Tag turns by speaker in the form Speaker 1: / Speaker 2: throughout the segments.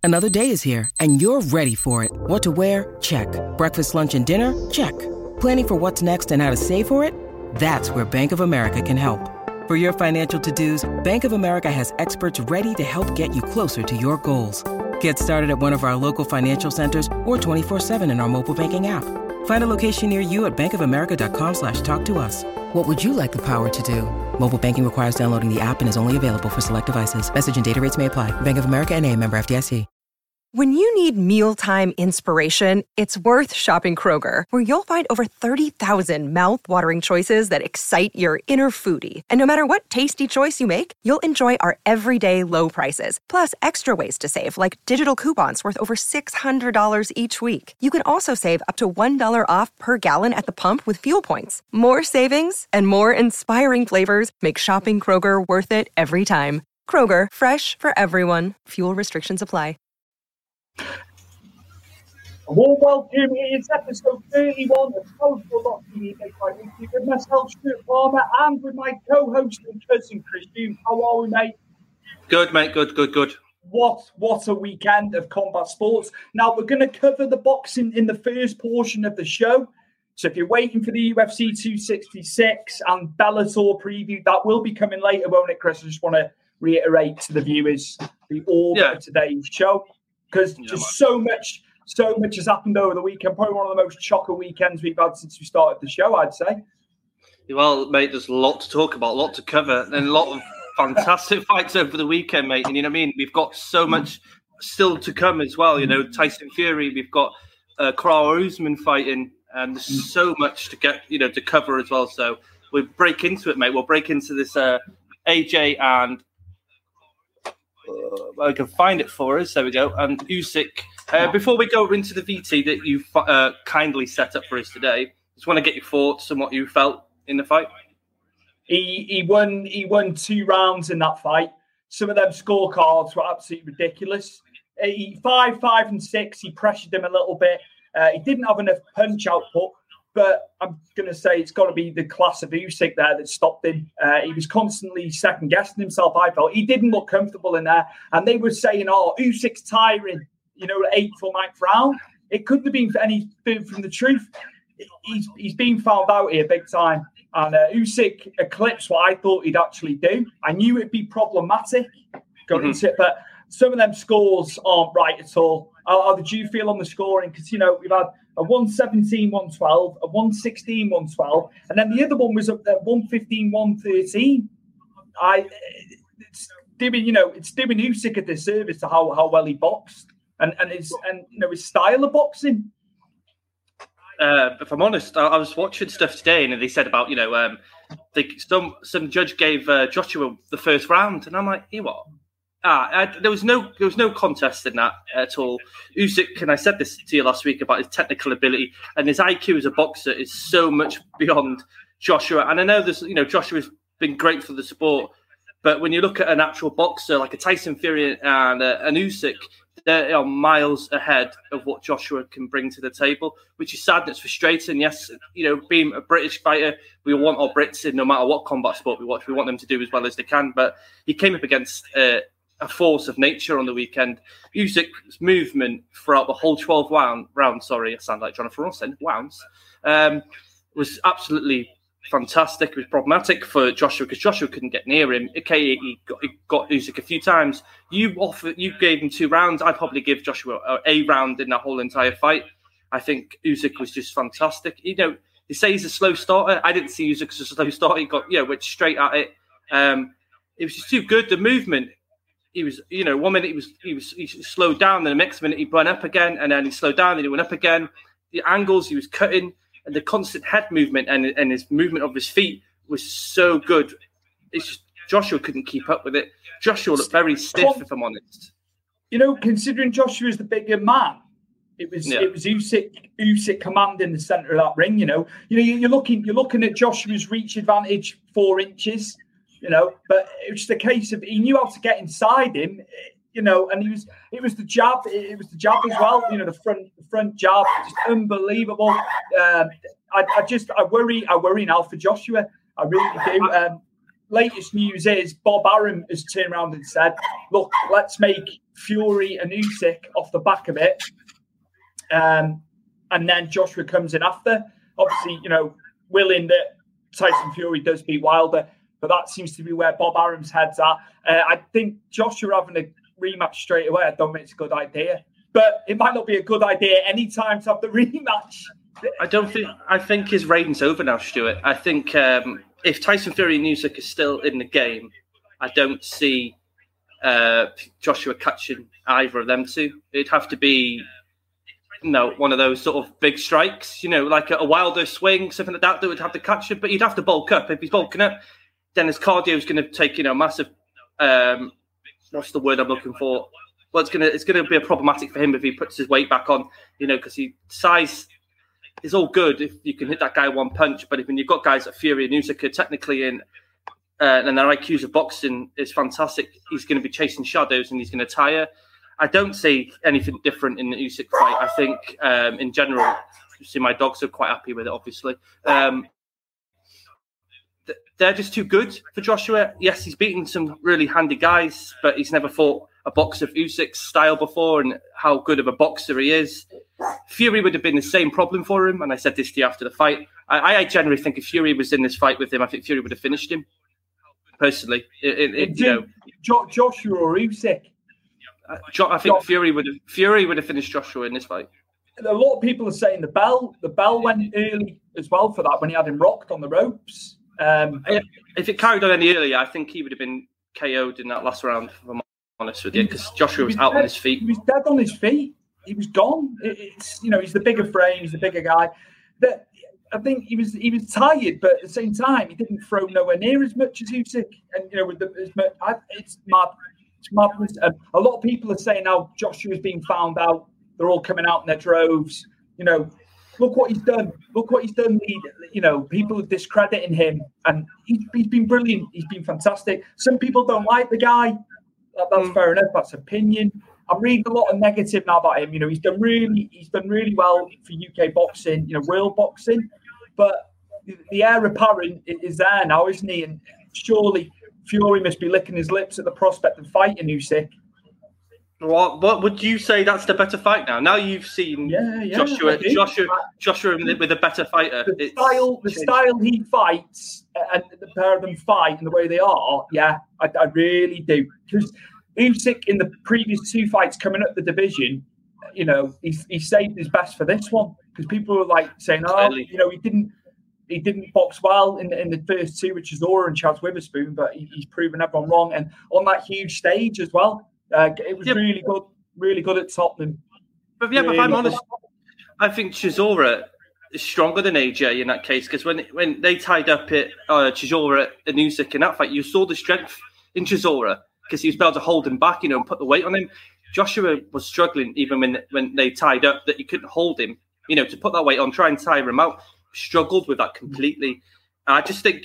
Speaker 1: Another day is here, and you're ready for it. What to wear? Check. Breakfast, lunch, and dinner? Check. Planning for what's next and how to save for it? That's where Bank of America can help. For your financial to-dos, Bank of America has experts ready to help get you closer to your goals. Get started at one of our local financial centers or 24/7 in our mobile banking app. Find a location near you at bankofamerica.com/talktous. What would you like the power to do? Mobile banking requires downloading the app and is only available for select devices. Message and data rates may apply. Bank of America N.A., member FDIC.
Speaker 2: When you need mealtime inspiration, it's worth shopping Kroger, where you'll find over 30,000 mouth-watering choices that excite your inner foodie. And no matter what tasty choice you make, you'll enjoy our everyday low prices, plus extra ways to save, like digital coupons worth over $600 each week. You can also save up to $1 off per gallon at the pump with fuel points. More savings and more inspiring flavors make shopping Kroger worth it every time. Kroger, fresh for everyone. Fuel restrictions apply.
Speaker 3: Well, welcome. It is episode 31 of Social.TV with myself, Stuart Palmer, and with my co-host and cousin, Chris Hume. How are we, mate?
Speaker 4: Good, mate. Good.
Speaker 3: What a weekend of combat sports. Now, we're going to cover the boxing in the first portion of the show. So if you're waiting for the UFC 266 and Bellator preview, that will be coming later, won't it, Chris? I just want to reiterate to the viewers the order of today's show. Because just so much has happened over the weekend. Probably one of the most chocker weekends we've had since we started the show, I'd say.
Speaker 4: Well, mate, there's a lot to talk about, a lot to cover, and a lot of fantastic fights over the weekend, mate. And you know what I mean? We've got so much still to come as well. You know, Tyson Fury, we've got Kamaru Usman fighting, and there's so much to get, to cover as well. So we'll break into it, mate. We'll break into this AJ and I can find it for us. There we go. And Usyk. Before we go into the VT that you kindly set up for us today, just want to get your thoughts on what you felt in the fight.
Speaker 3: He won 2 rounds in that fight. Some of them scorecards were absolutely ridiculous. 5, 5, and 6. He pressured him a little bit. He didn't have enough punch output. But I'm going to say it's got to be the class of Usyk there that stopped him. He was constantly second-guessing himself, I felt. He didn't look comfortable in there. And they were saying, Usyk's tiring, 8th or 9th round. It couldn't have been any further from the truth. He's been found out here big time. And Usyk eclipsed what I thought he'd actually do. I knew it'd be problematic going into it, but some of them scores aren't right at all. How did you feel on the scoring? Because, we've had a 117, 112, a 116, 112, and then the other one was a 115, 113. It's doing Usyk a disservice to how well he boxed and his style of boxing.
Speaker 4: If I'm honest, I was watching stuff today, and they said about some judge gave Joshua the first round, and I'm like, what? There was no contest in that at all. Usyk, and I said this to you last week about his technical ability and his IQ as a boxer is so much beyond Joshua. And I know this, Joshua's been great for the sport, but when you look at an actual boxer like a Tyson Fury and an Usyk, they are miles ahead of what Joshua can bring to the table, which is sad and it's frustrating. Yes, being a British fighter, we want our Brits in no matter what combat sport we watch. We want them to do as well as they can. But he came up against a force of nature on the weekend. Usyk's movement throughout the whole 12 rounds, sorry, I sound like Jonathan Rossen, was absolutely fantastic. It was problematic for Joshua because Joshua couldn't get near him. Okay, he got Usyk a few times. You gave him 2 rounds. I'd probably give Joshua a round in that whole entire fight. I think Usyk was just fantastic. They say he's a slow starter. I didn't see Usyk as a slow starter. He went straight at it. It was just too good. The movement. He was, 1 minute he slowed down, then the next minute he went up again, and then he slowed down, then he went up again. The angles he was cutting, and the constant head movement and his movement of his feet was so good. It's just Joshua couldn't keep up with it. Joshua looked very stiff, if I'm honest.
Speaker 3: Considering Joshua is the bigger man, it was Usyk commanding the centre of that ring. You're looking at Joshua's reach advantage 4 inches. But it was just a case of he knew how to get inside him, and it was the jab. It was the jab as well. The front jab, just unbelievable. I worry now for Joshua. I really do. latest news is Bob Arum has turned around and said, look, let's make Fury and Usyk off the back of it. And then Joshua comes in after. Obviously, willing that Tyson Fury does beat Wilder, but that seems to be where Bob Arum's head's at. I think Joshua having a rematch straight away, I don't think it's a good idea. But it might not be a good idea any time to have the rematch.
Speaker 4: I think his reign's over now, Stuart. I think if Tyson Fury and Usyk are still in the game, I don't see Joshua catching either of them two. It'd have to be one of those sort of big strikes, like a Wilder swing, something like that would have to catch him. But you'd have to bulk up. If he's bulking up, then his cardio is going to take, massive. What's the word I'm looking for? Well, it's going to be problematic for him if he puts his weight back on, because size is all good if you can hit that guy one punch. But when you've got guys like Fury and Usyk are technically in, and their IQs of boxing is fantastic, he's going to be chasing shadows and he's going to tire. I don't see anything different in the Usyk fight. I think in general, you see my dogs are quite happy with it, obviously. They're just too good for Joshua. Yes, he's beaten some really handy guys, but he's never fought a boxer of Usyk's style before and how good of a boxer he is. Fury would have been the same problem for him, and I said this to you after the fight. I generally think if Fury was in this fight with him, I think Fury would have finished him, personally.
Speaker 3: Joshua or Usyk?
Speaker 4: I think Fury would have finished Joshua in this fight.
Speaker 3: A lot of people are saying the bell went early as well for that when he had him rocked on the ropes.
Speaker 4: If it carried on any earlier, I think he would have been KO'd in that last round, if I'm honest with you, because Joshua was out on his feet.
Speaker 3: He was dead on his feet. He was gone. He's the bigger frame, he's the bigger guy. I think he was tired, but at the same time, he didn't throw nowhere near as much as Usyk. And it's mad. It's madness. A lot of people are saying now Joshua's being found out. They're all coming out in their droves. Look what he's done. Look what he's done. People are discrediting him, and he's been brilliant. He's been fantastic. Some people don't like the guy. That's fair enough. That's opinion. I'm reading a lot of negative now about him. He's done really well for UK boxing, world boxing. But the heir apparent is there now, isn't he? And surely Fury must be licking his lips at the prospect of fighting Usyk.
Speaker 4: What would you say that's the better fight now? Now you've seen Joshua with a better fighter.
Speaker 3: The style he fights and the pair of them fight and the way they are, I really do. Because Usyk in the previous two fights coming up the division, he saved his best for this one. Because people were like saying, he didn't box well in the first two, which is Chisora and Chaz Witherspoon, but he's proven everyone wrong. And on that huge stage as well. It was really good at Tottenham.
Speaker 4: But if I'm honest, I think Chisora is stronger than AJ in that case, because when they tied up at Chisora and Usyk in that fight, you saw the strength in Chisora because he was able to hold him back, and put the weight on him. Joshua was struggling even when they tied up that you couldn't hold him, to put that weight on, try and tire him out. Struggled with that completely. I just think,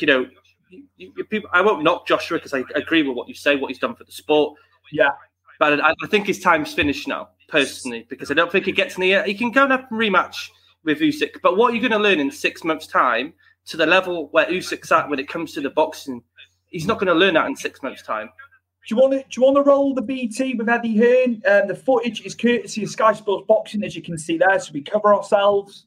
Speaker 4: people, I won't knock Joshua because I agree with what you say, what he's done for the sport.
Speaker 3: Yeah.
Speaker 4: But I think his time's finished now, personally, because I don't think he gets near. He can go and have a rematch with Usyk. But what are you going to learn in 6 months' time to the level where Usyk's at when it comes to the boxing? He's not going to learn that in 6 months' time.
Speaker 3: Do you want to roll the BT with Eddie Hearn? The footage is courtesy of Sky Sports Boxing, as you can see there, so we cover ourselves.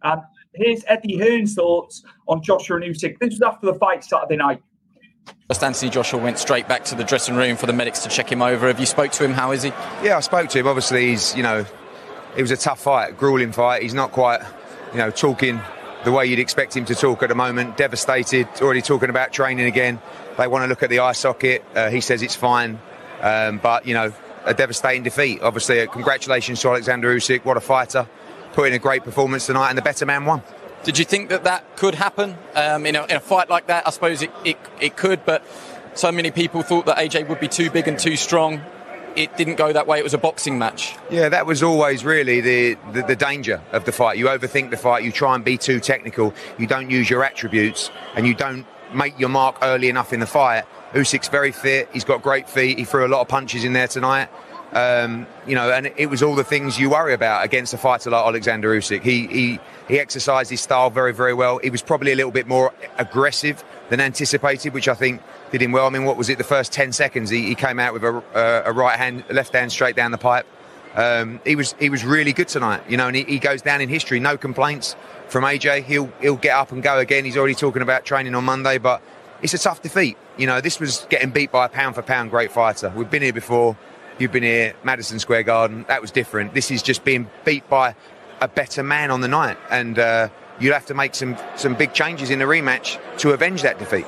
Speaker 3: Here's Eddie Hearn's thoughts on Joshua and Usyk. This was after the fight Saturday night.
Speaker 5: First, Anthony Joshua went straight back to the dressing room for the medics to check him over. Have you spoke to him? How is he?
Speaker 6: Yeah, I spoke to him. Obviously, he's, it was a tough fight, grueling fight. He's not quite, talking the way you'd expect him to talk at the moment. Devastated, already talking about training again. They want to look at the eye socket. He says it's fine. But, a devastating defeat. Obviously, congratulations to Alexander Usyk. What a fighter. Put in a great performance tonight, and the better man won.
Speaker 5: Did you think that could happen in a fight like that? I suppose it could, but so many people thought that AJ would be too big and too strong. It didn't go that way. It was a boxing match.
Speaker 6: Yeah, that was always really the danger of the fight. You overthink the fight. You try and be too technical. You don't use your attributes, and you don't make your mark early enough in the fight. Usyk's very fit. He's got great feet. He threw a lot of punches in there tonight. And it was all the things you worry about against a fighter like Alexander Usyk. He exercised his style very, very well. He was probably a little bit more aggressive than anticipated, which I think did him well. I mean, what was it? The first 10 seconds, he came out with a left hand straight down the pipe. He was really good tonight, you know, and he goes down in history. No complaints from AJ. He'll get up and go again. He's already talking about training on Monday, but it's a tough defeat. You know, this was getting beat by a pound for pound great fighter. We've been here before. You've been here, Madison Square Garden. That was different. This is just being beat by a better man on the night, and you'll have to make some big changes in the rematch to avenge that defeat.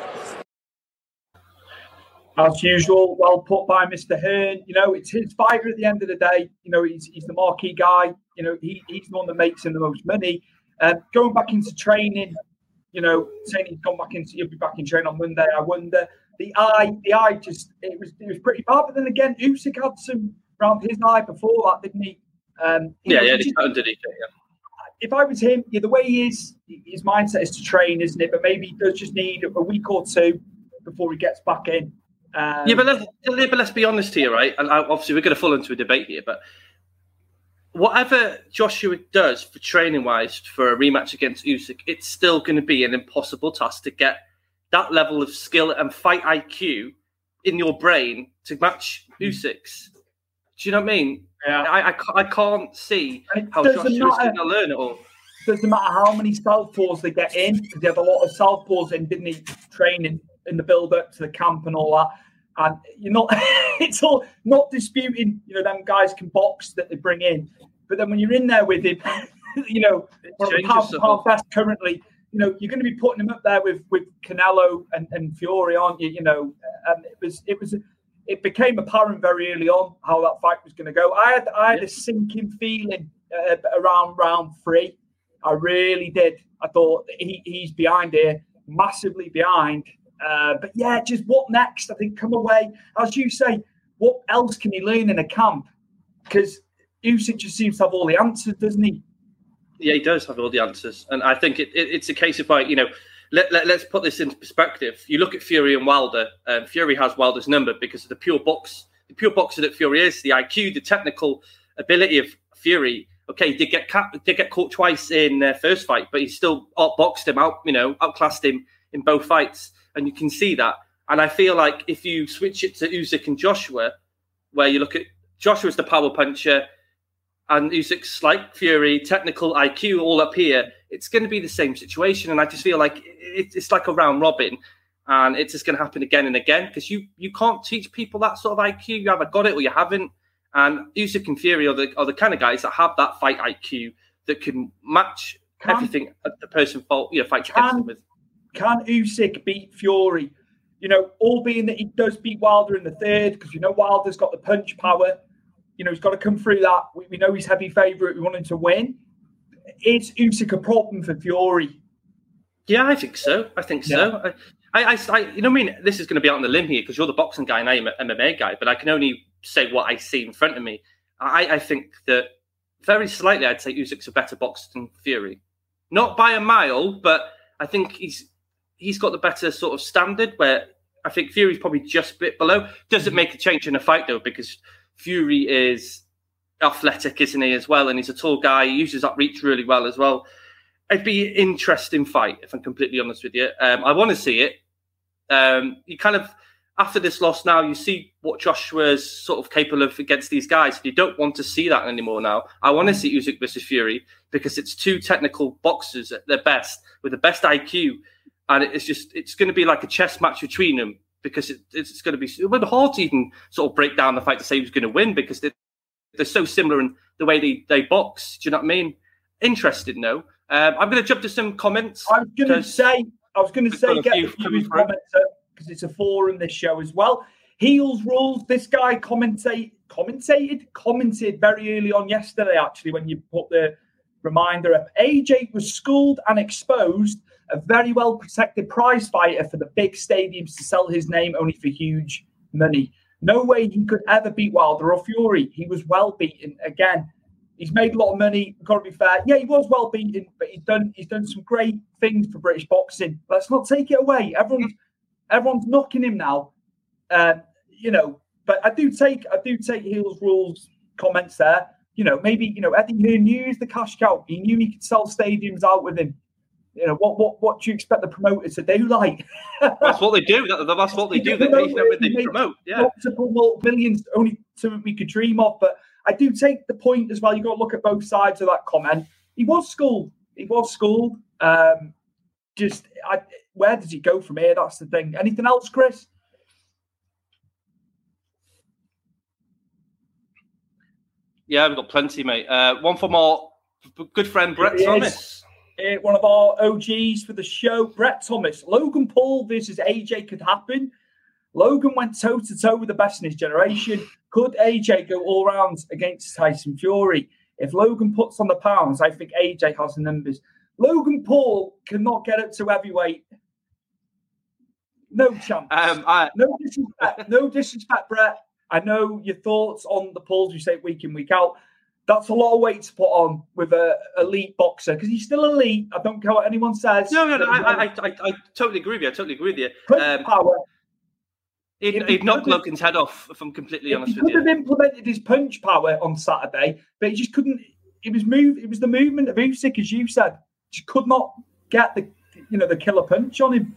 Speaker 3: As usual, well put by Mr. Hearn. You know, it's his fighter at the end of the day. You know, he's the marquee guy. You know, he's the one that makes him the most money. Going back into training, you know, saying he'll be back in training on Monday. I wonder. The eye just it was pretty bad. But then again, Usyk had some around his eye before that, didn't he?
Speaker 4: Underneath it. Yeah.
Speaker 3: If I was him, the way he is, his mindset is to train, isn't it? But maybe he does just need a week or two before he gets back in.
Speaker 4: But let's be honest here, right? And obviously we're going to fall into a debate here, but whatever Joshua does for training-wise for a rematch against Usyk, it's still going to be an impossible task to get that level of skill and fight IQ in your brain to match Usyk's. Do you know what I mean?
Speaker 3: Yeah.
Speaker 4: I can't see how Joshua's going to learn it all.
Speaker 3: Doesn't matter how many southpaws they get in, because they have a lot of southpaws in, didn't he, training in the build-up to the camp and all that. And you're not, it's all not disputing, you know, them guys can box that they bring in. But then when you're in there with him, you know, one of the pound best currently, you know, you're going to be putting him up there with Canelo and Fury, aren't you? You know, and it became apparent very early on how that fight was going to go. I had a sinking feeling around round 3. I really did. I thought he's behind here, massively behind. But yeah, just what next? I think come away, as you say, what else can he learn in a camp? Because Usyk just seems to have all the answers, doesn't he?
Speaker 4: Yeah, he does have all the answers. And I think it's a case of, like, you know, let's put this into perspective. You look at Fury and Wilder. Fury has Wilder's number because of the pure boxer that Fury is, the IQ, the technical ability of Fury. Okay, he did get caught twice in their first fight, but he still outboxed him, outclassed him in both fights. And you can see that. And I feel like if you switch it to Usyk and Joshua, where you look at Joshua's the power puncher and Usyk's like Fury, technical IQ all up here, it's going to be the same situation. And I just feel like it's like a round robin, and it's just going to happen again and again, because you can't teach people that sort of IQ. You either got it or you haven't. And Usyk and Fury are the kind of guys that have that fight IQ that can match everything the person fights against them with.
Speaker 3: Can Usyk beat Fury? You know, all being that he does beat Wilder in the third, because you know Wilder's got the punch power. You know, he's got to come through that. We know he's heavy favourite. We want him to win. Is Usyk a problem for Fury?
Speaker 4: Yeah, I think so. I you know, I mean, this is going to be out on the limb here because you're the boxing guy and I'm an MMA guy, but I can only say what I see in front of me. I think that very slightly, I'd say Usyk's a better boxer than Fury. Not by a mile, but I think he's got the better sort of standard, where I think Fury's probably just a bit below. Doesn't make a change in a fight, though, because Fury is athletic, isn't he, as well? And he's a tall guy. He uses that reach really well as well. It'd be an interesting fight, if I'm completely honest with you. I want to see it. You kind of, after this loss now, you see what Joshua's sort of capable of against these guys. You don't want to see that anymore now. I want to see Usyk versus Fury because it's two technical boxers at their best, with the best IQ. And it's going to be like a chess match between them, because it's going to be hard to even sort of break down the fight to say who's going to win, because they're so similar in the way they box. Do you know what I mean? Interesting, no? I'm going to jump to some comments.
Speaker 3: I was going to say, get a few comments because it's a forum, this show as well. Heels Rules, this guy commented very early on yesterday, actually, when you put the reminder up. AJ was schooled and exposed, a very well-protected prize fighter for the big stadiums to sell his name only for huge money. No way he could ever beat Wilder or Fury. He was well beaten. Again, he's made a lot of money. Got to be fair. Yeah, he was well beaten, but he's done some great things for British boxing. Let's not take it away. Everyone's knocking him now. You know, but I do take Heels Rules comments there. You know, maybe, you know, Eddie Hearn knew the cash cow. He knew he could sell stadiums out with him. You know, what do you expect the promoters to do? Like,
Speaker 4: that's what they do. That's what they do. They promote. Yeah,
Speaker 3: multiple millions, only something we could dream of. But I do take the point as well. You got to look at both sides of that comment. He was schooled. Where does he go from here? That's the thing. Anything else, Chris?
Speaker 4: Yeah, we've got plenty, mate. One from our good friend Brett Thomas.
Speaker 3: One of our OGs for the show, Brett Thomas. Logan Paul versus AJ could happen. Logan went toe-to-toe with the best in his generation. Could AJ go all rounds against Tyson Fury? If Logan puts on the pounds, I think AJ has the numbers. Logan Paul cannot get up to heavyweight. No chance. No disrespect, Brett. I know your thoughts on the Pauls you say week in, week out. That's a lot of weight to put on with an elite boxer because he's still elite. I don't care what anyone says.
Speaker 4: No. I totally agree with you.
Speaker 3: Power.
Speaker 4: He'd knock Logan's head off, if I'm completely honest with you.
Speaker 3: He could have implemented his punch power on Saturday, but he just couldn't. It was the movement of Usyk, as you said. Just could not get the killer punch on him.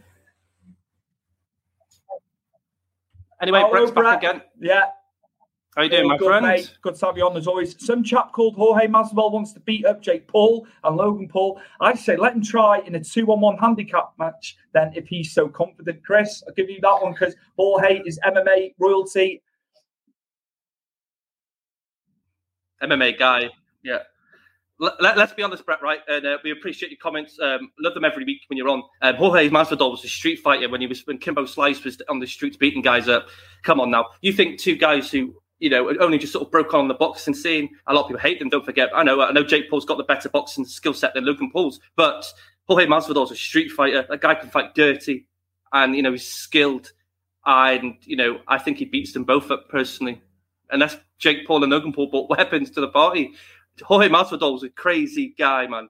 Speaker 4: Anyway, Brett's back again.
Speaker 3: Yeah.
Speaker 4: How you doing, my friend?
Speaker 3: Mate. Good to have you on as always. Some chap called Jorge Masvidal wants to beat up Jake Paul and Logan Paul. I say let him try in a 2-on-1 handicap match then if he's so confident. Chris, I'll give you that one because Jorge is MMA royalty.
Speaker 4: MMA guy, yeah. Let's be honest, Brett, right? And we appreciate your comments. Love them every week when you're on. Jorge Masvidal was a street fighter when Kimbo Slice was on the streets beating guys up. Come on now. You think two guys who, only just sort of broke on the boxing scene. A lot of people hate them, don't forget. I know Jake Paul's got the better boxing skill set than Logan Paul's, but Jorge Masvidal's a street fighter. That guy can fight dirty and, he's skilled. And, I think he beats them both up personally. Unless Jake Paul and Logan Paul brought weapons to the party. Jorge Masvidal's a crazy guy, man.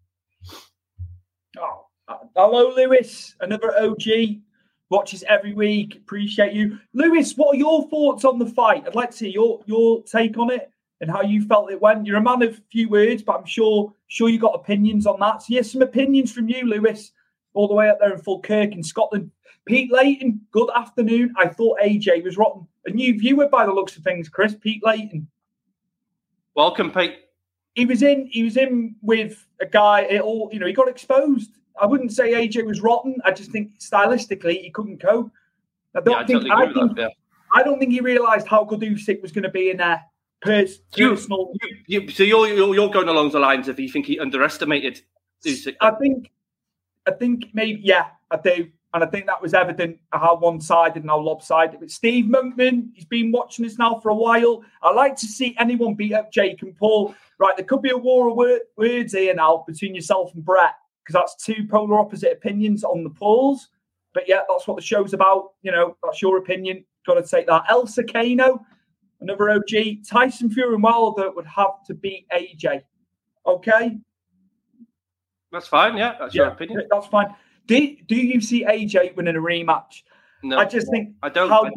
Speaker 3: Oh, hello, Lewis. Another OG. Watches every week. Appreciate you. Lewis, what are your thoughts on the fight? I'd like to see your take on it and how you felt it went. You're a man of few words, but I'm sure you got opinions on that. So, yes, some opinions from you, Lewis, all the way up there in Falkirk in Scotland. Pete Layton, good afternoon. I thought AJ was rotten. A new viewer by the looks of things, Chris. Pete Layton.
Speaker 4: Welcome, Pete.
Speaker 3: He was in with a guy. He got exposed. I wouldn't say AJ was rotten. I just think stylistically he couldn't cope. I don't think he realised how good Usyk was going to be in there. Personal.
Speaker 4: So you're going along the lines of you think he underestimated Usyk.
Speaker 3: I think maybe I do. And I think that was evident how one-sided and how lopsided. But Steve Monkman, he's been watching us now for a while. I like to see anyone beat up Jake and Paul. Right, there could be a war of words here now between yourself and Brett, because that's two polar opposite opinions on the Pauls. But yeah, that's what the show's about. That's your opinion. Got to take that. El Sacano, another OG. Tyson Fury and Wilder would have to beat AJ. Okay?
Speaker 4: That's fine, yeah. That's your opinion.
Speaker 3: That's fine. Do you see AJ winning a rematch?
Speaker 4: No,
Speaker 3: I just think
Speaker 4: I don't.
Speaker 3: How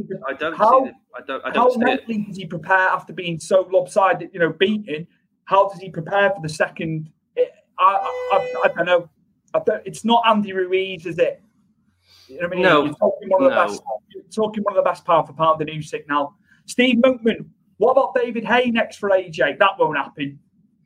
Speaker 4: mentally
Speaker 3: does he prepare after being so lopsided, beaten? How does he prepare for the second? I don't know. It's not Andy Ruiz, is it? You know what I mean?
Speaker 4: No.
Speaker 3: You're talking one of the best pound for pound in Usyk now. Steve Monkman. What about David Hay next for AJ? That won't happen.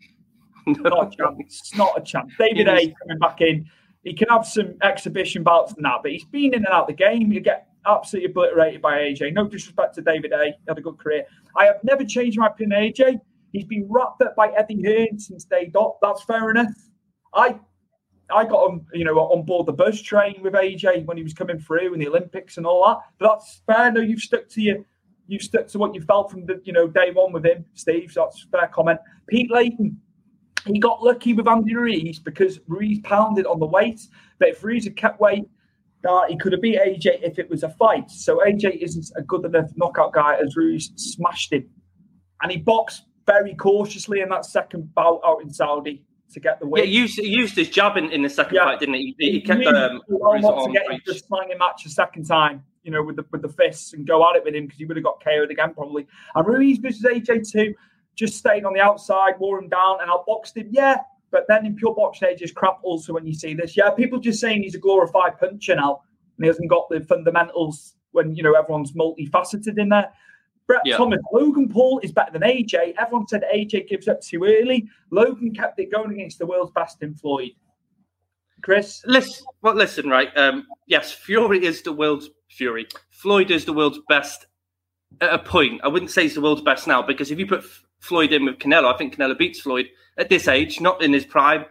Speaker 3: Not a chance. David Hay coming back in. He can have some exhibition bouts and that, but he's been in and out of the game. You get absolutely obliterated by AJ. No disrespect to David A. He had a good career. I have never changed my opinion on AJ. He's been wrapped up by Eddie Hearn since day dot. That's fair enough. I got him, on board the bus train with AJ when he was coming through in the Olympics and all that. But that's fair. No, you've stuck to what you felt from the day one with him, Steve. So that's a fair comment. Pete Layton. He got lucky with Andy Ruiz because Ruiz pounded on the weight. But if Ruiz had kept weight, he could have beat AJ if it was a fight. So AJ isn't a good enough knockout guy as Ruiz smashed him. And he boxed very cautiously in that second bout out in Saudi to get the win.
Speaker 4: Yeah, he used his jab in the second fight, didn't he? He kept
Speaker 3: Ruiz on to get into a slanging match a second time, with the fists and go at it with him because he would have got KO'd again probably. And Ruiz versus AJ too. Just stayed on the outside, wore him down, and outboxed him. Yeah, But then in pure boxing, it's just crap also when you see this. Yeah, people just saying he's a glorified puncher now and he hasn't got the fundamentals when, everyone's multifaceted in there. Brett Thomas, Logan Paul is better than AJ. Everyone said AJ gives up too early. Logan kept it going against the world's best in Floyd. Chris?
Speaker 4: Listen, right. Yes, Fury is the world's Fury. Floyd is the world's best at a point. I wouldn't say he's the world's best now, because if you put Floyd in with Canelo, I think Canelo beats Floyd at this age, not in his prime.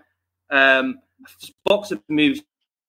Speaker 4: Boxing moves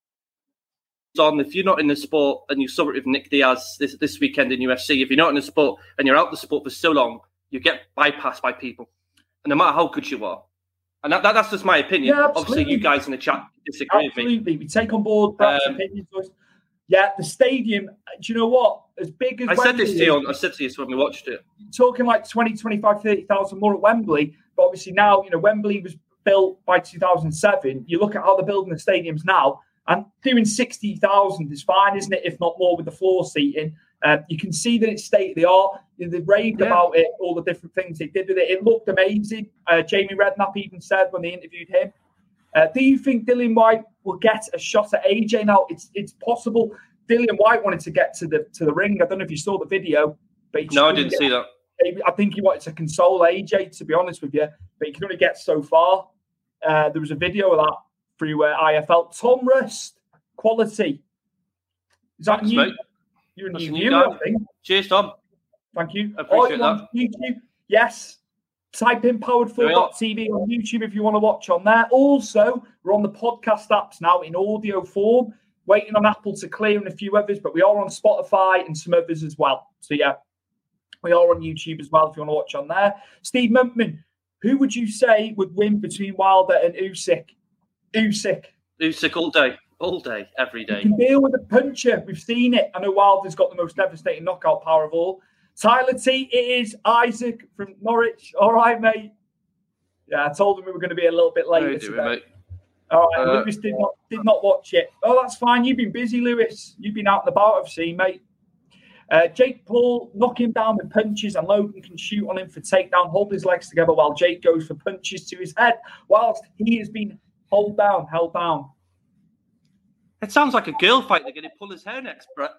Speaker 4: on. If you're not in the sport, and you saw it with Nick Diaz this weekend in UFC, if you're not in the sport and you're out the sport for so long, you get bypassed by people. And no matter how good you are. And that's just my opinion. Yeah, obviously, you guys in the chat disagree with me.
Speaker 3: Absolutely. We take on board Brett's opinions. Yeah, the stadium, do you know what? As big as
Speaker 4: I said this to you when we watched it.
Speaker 3: Talking like 20, 25, 30,000 more at Wembley. But obviously now, Wembley was built by 2007. You look at how they're building the stadiums now, and doing 60,000 is fine, isn't it? If not more with the floor seating. You can see that it's state-of-the-art. They raved about it, all the different things they did with it. It looked amazing. Jamie Redknapp even said when they interviewed him, do you think Dillian Whyte will get a shot at AJ now? It's possible. Dillian Whyte wanted to get to the ring. I don't know if you saw the video. But
Speaker 4: no, I didn't see that.
Speaker 3: I think he wanted to console AJ, to be honest with you. But he can only get so far. There was a video of that through IFL. Tom Rust, quality. Is that new? Mate. You're a new viewer, I think.
Speaker 4: Cheers, Tom.
Speaker 3: Thank you.
Speaker 4: I appreciate that.
Speaker 3: YouTube? Yes. Type in powered4.tv on YouTube if you want to watch on there. Also, we're on the podcast apps now in audio form, waiting on Apple to clear and a few others, but we are on Spotify and some others as well. So, yeah, we are on YouTube as well if you want to watch on there. Steve Mumpman, who would you say would win between Wilder and Usyk?
Speaker 4: Usyk all day, every day.
Speaker 3: You can deal with a puncher. We've seen it. I know Wilder's got the most devastating knockout power of all. Tyler T, it is Isaac from Norwich. All right, mate. Yeah, I told him we were going to be a little bit later today. Mate? All right, Lewis did not watch it. Oh, that's fine. You've been busy, Lewis. You've been out and about, I've seen, mate. Jake Paul, knock him down with punches, and Logan can shoot on him for takedown, hold his legs together while Jake goes for punches to his head, whilst he has been held down.
Speaker 4: It sounds like a girl fight. They're going to pull his hair next, Brett.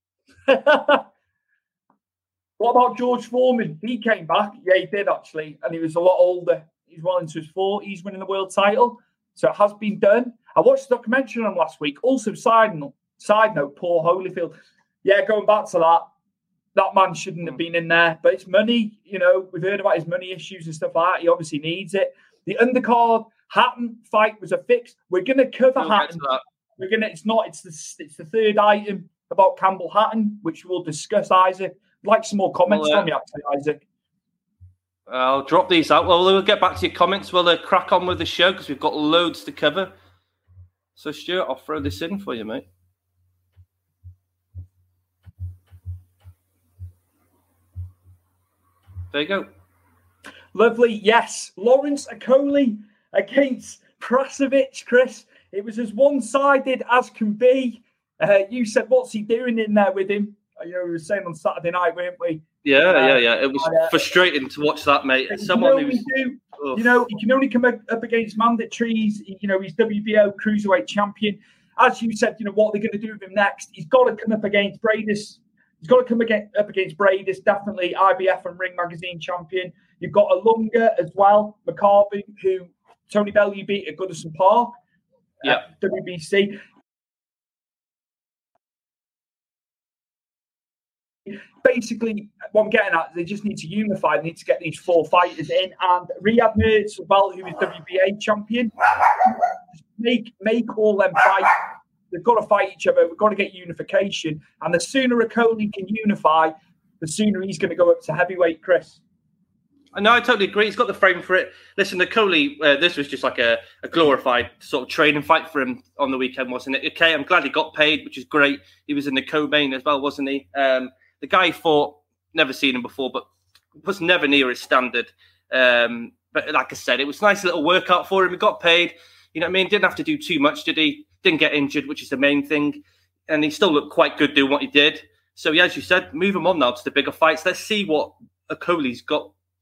Speaker 3: What about George Foreman? He came back. Yeah, he did, actually. And he was a lot older. He's well into his 40s, winning the world title. So it has been done. I watched the documentary on him last week. Also, side note, Paul Holyfield. Yeah, going back to that man shouldn't have been in there. But it's money. We've heard about his money issues and stuff like that. He obviously needs it. The undercard Hatton fight was a fix. We're going to cover Hatton. It's the third item about Campbell Hatton, which we'll discuss, Isaac. I'd like some more comments from you, actually, Isaac.
Speaker 4: I'll drop these out. Well, we'll get back to your comments. We'll crack on with the show because we've got loads to cover. So, Stuart, I'll throw this in for you, mate. There you go.
Speaker 3: Lovely. Yes. Lawrence Okolie against Prasovic, Chris. It was as one-sided as can be. You said, what's he doing in there with him? We were saying on Saturday night, weren't we?
Speaker 4: Yeah. It was frustrating to watch that, mate. Someone who's...
Speaker 3: he can only come up against mandatories. He's WBO Cruiserweight champion. As you said, what are they going to do with him next? He's got to come up against Bradis. Definitely IBF and Ring Magazine champion. You've got Alunga as well, McCarvey, who Tony Bellew beat at Goodison Park. WBC. Basically, what I'm getting at, they just need to unify. They need to get these four fighters in. And Riyad Mertz, well, who is WBA champion, make all them fight. They've got to fight each other. We've got to get unification. And the sooner Okolie can unify, the sooner he's going to go up to heavyweight, Chris.
Speaker 4: No, I totally agree. He's got the frame for it. Listen, Okolie, this was just like a glorified sort of training fight for him on the weekend, wasn't it? Okay, I'm glad he got paid, which is great. He was in the co-main as well, wasn't he? The guy fought, never seen him before, but was never near his standard. But like I said, it was a nice little workout for him. He got paid. You know what I mean? Didn't have to do too much, did he? Didn't get injured, which is the main thing. And he still looked quite good doing what he did. So, yeah, as you said, move him on now to the bigger fights. Let's see what Okolie's got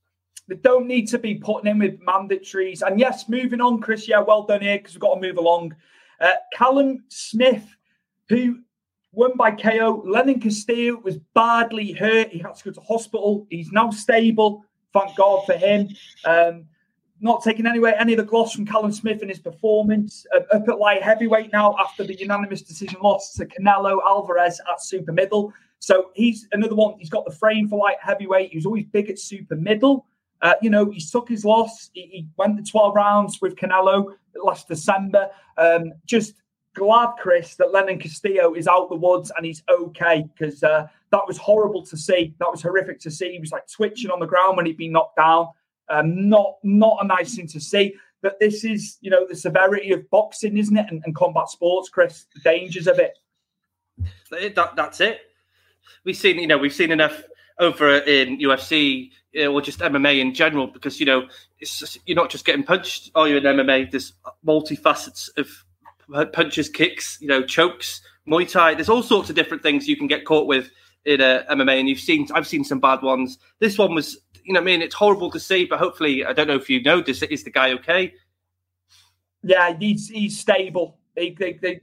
Speaker 3: They don't need to be putting in with mandatories. And yes, moving on, Chris. Yeah, well done here because we've got to move along. Callum Smith, who won by KO. Lennon Castillo was badly hurt. He had to go to hospital. He's now stable. Thank God for him. Not taking any of the gloss from Callum Smith in his performance. Up at light heavyweight now after the unanimous decision loss to Canelo Alvarez at super middle. So he's another one. He's got the frame for light heavyweight. He was always big at super middle. He took his loss. He went to 12 rounds with Canelo last December. Just glad, Chris, that Lennon Castillo is out the woods and he's okay, because that was horrible to see. That was horrific to see. He was like twitching on the ground when he'd been knocked down. Not a nice thing to see. But this is, the severity of boxing, isn't it? And combat sports, Chris, the dangers of it.
Speaker 4: That's it. We've seen enough over in UFC or just MMA in general, because you're not just getting punched. Oh, you're in MMA. There's multifacets of punches, kicks, chokes, Muay Thai. There's all sorts of different things you can get caught with in MMA, and I've seen some bad ones. This one was, it's horrible to see, but hopefully, I don't know if you know this, is the guy okay? Yeah,
Speaker 3: he's stable. He's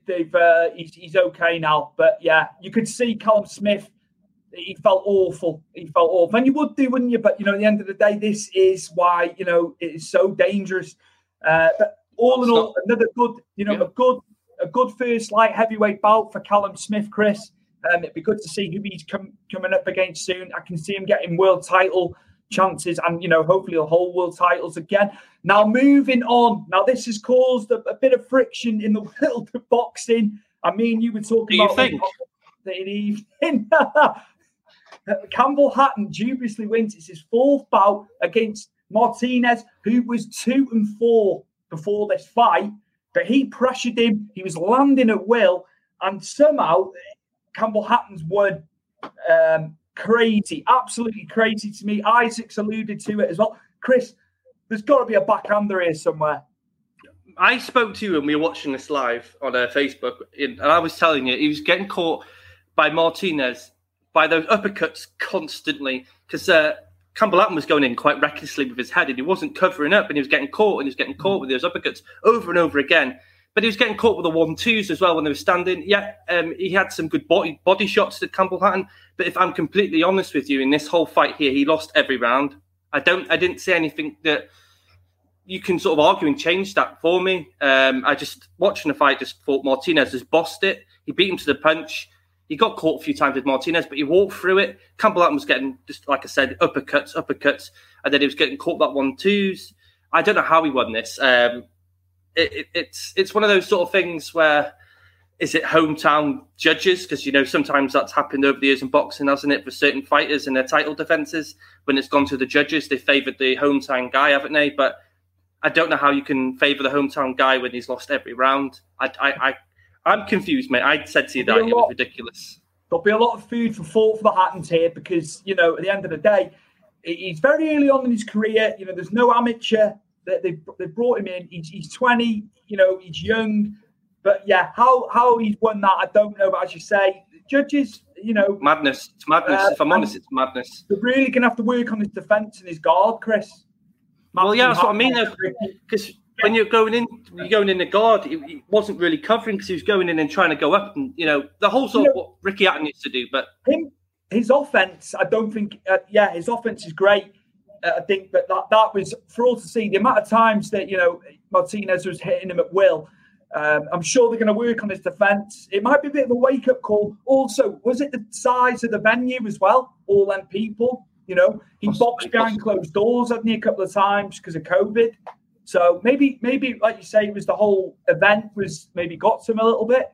Speaker 3: okay now, but yeah, you could see Callum Smith. He felt awful. And you would do, wouldn't you? But, at the end of the day, this is why, it is so dangerous. But all in all, another good, a good first light heavyweight bout for Callum Smith, Chris. It'd be good to see who he's coming up against soon. I can see him getting world title chances and, hopefully he'll hold world titles again. Now, moving on. Now, this has caused a bit of friction in the world of boxing. I mean, you were talking about the evening. Campbell Hatton dubiously wins. It's his fourth bout against Martinez, who was 2-4 before this fight. But he pressured him. He was landing at will. And somehow, Campbell Hatton's won. Crazy. Absolutely crazy to me. Isaac's alluded to it as well. Chris, there's got to be a backhander here somewhere.
Speaker 4: I spoke to you when we were watching this live on Facebook, and I was telling you, he was getting caught by Martinez by those uppercuts constantly, because Campbell Hatton was going in quite recklessly with his head, and he wasn't covering up, and he was getting caught, with those uppercuts over and over again. But he was getting caught with the 1-2s as well when they were standing. Yeah, he had some good body shots to Campbell Hatton, but if I'm completely honest with you, in this whole fight here, he lost every round. I didn't see anything that you can sort of argue and change that for me. I just, watching the fight, just thought Martinez has bossed it. He beat him to the punch. He got caught a few times with Martinez, but he walked through it. Campbell Hatton was getting, just like I said, uppercuts, and then he was getting caught that 1-2s. I don't know how he won this. It's one of those sort of things where, is it hometown judges? Because, sometimes that's happened over the years in boxing, hasn't it, for certain fighters in their title defences. When it's gone to the judges, they favoured the hometown guy, haven't they? But I don't know how you can favour the hometown guy when he's lost every round. I'm confused, mate. I said to you that it was ridiculous.
Speaker 3: There'll be a lot of food for thought for the Hattons here because, at the end of the day, he's very early on in his career. There's no amateur. They brought him in. He's 20. He's young. But, yeah, how he's won that, I don't know. But as you say, judges,
Speaker 4: Madness. It's madness. If I'm honest, it's madness.
Speaker 3: They're really going to have to work on his defence and his guard, Chris.
Speaker 4: Well, yeah, that's what I mean, though. Because when you're going in the guard, he wasn't really covering because he was going in and trying to go up. And, the whole sort of what Ricky Hatton used to do. But
Speaker 3: his offense, I don't think, his offense is great. I think that was, for all to see, the amount of times that, Martinez was hitting him at will. I'm sure they're going to work on his defense. It might be a bit of a wake-up call. Also, was it the size of the venue as well? All them people, he boxed behind closed doors, hadn't he, a couple of times because of COVID. So maybe, like you say, it was the whole event was maybe got to him a little bit.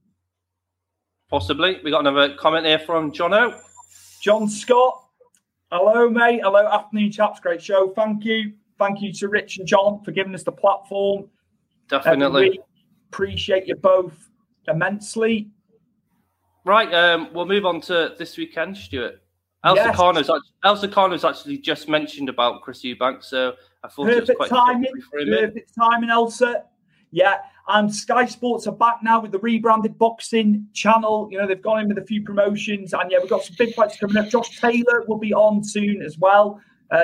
Speaker 4: Possibly. We got another comment here from Jono.
Speaker 3: John Scott. Hello, mate. Hello, afternoon, chaps. Great show. Thank you. Thank you to Rich and John for giving us the platform.
Speaker 4: Definitely.
Speaker 3: Appreciate you both immensely.
Speaker 4: Right. We'll move on to this weekend, Stuart. Elsa Carno's actually just mentioned about Chris Eubank, so I thought it was quite
Speaker 3: perfect timing, Elsa. Yeah, and Sky Sports are back now with the rebranded boxing channel. They've gone in with a few promotions, and we've got some big fights coming up. Josh Taylor will be on soon as well. There's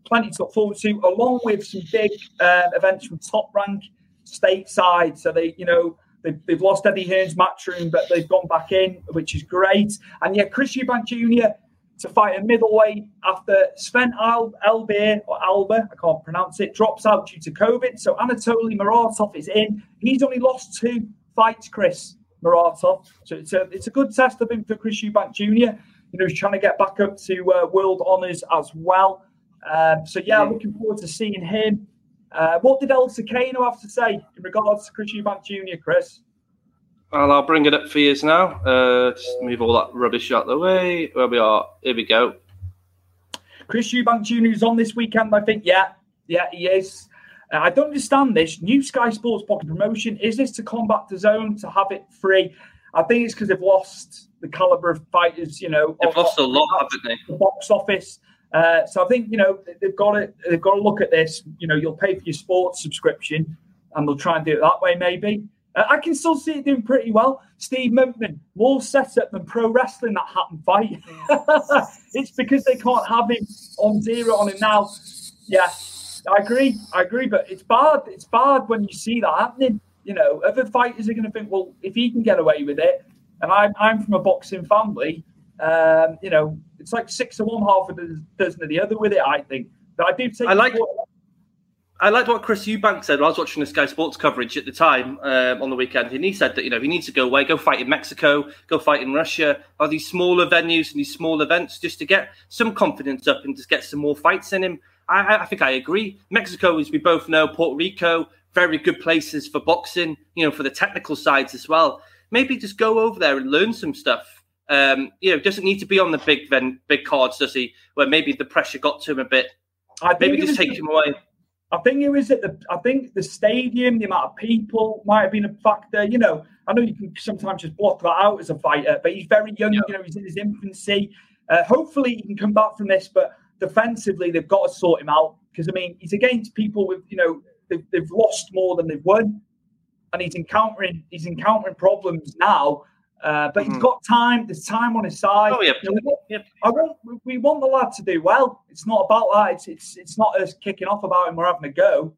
Speaker 3: plenty to look forward to, along with some big events from Top Rank stateside. So they've lost Eddie Hearn's matchroom, but they've gone back in, which is great. And yeah, Chris Eubank Jr. to fight a middleweight after Sven Albe, I can't pronounce it, drops out due to COVID. So Anatoly Muratov is in. He's only lost 2 fights, Chris Muratov. So it's a good test of him for Chris Eubank Jr. He's trying to get back up to world honours as well. Looking forward to seeing him. What did El Secano have to say in regards to Chris Eubank Jr., Chris?
Speaker 4: Well, I'll bring it up for you now. Just move all that rubbish out the way. Where we are. Here we go.
Speaker 3: Chris Eubank Jr. is on this weekend, I think. Yeah, he is. I don't understand this. New Sky Sports Pocket promotion. Is this to combat the zone, to have it free? I think it's because they've lost the caliber of fighters,
Speaker 4: They've lost a lot, haven't they?
Speaker 3: The box office. So I think, they've got to look at this. You'll pay for your sports subscription and they'll try and do it that way, maybe. I can still see it doing pretty well. Steve Monkman, more setup than pro wrestling, that Hatton fight. It's because they can't have him on zero on him now. Yeah, I agree. But it's bad. It's bad when you see that happening. Other fighters are going to think, well, if he can get away with it, and I'm from a boxing family, it's like 6 to 1, half a dozen of the other with it, I think. But I do take.
Speaker 4: I liked what Chris Eubank said when I was watching the Sky Sports coverage at the time on the weekend, and he said that he needs to go away, go fight in Mexico, go fight in Russia, or these smaller venues and these small events, just to get some confidence up and just get some more fights in him. I think I agree. Mexico, as we both know, Puerto Rico, very good places for boxing, for the technical sides as well. Maybe just go over there and learn some stuff. Doesn't need to be on the big cards, does he? Where maybe the pressure got to him a bit. Maybe just take him away.
Speaker 3: I think it was I think the stadium, the amount of people might have been a factor. I know you can sometimes just block that out as a fighter, but he's very young. Yeah. He's in his infancy. Hopefully he can come back from this, but defensively they've got to sort him out because he's against people with they've lost more than they've won, and he's encountering problems now. But he's got time. There's time on his side.
Speaker 4: Oh yeah.
Speaker 3: We want the lad to do well. It's not about that. It's not us kicking off about him. We're having a go.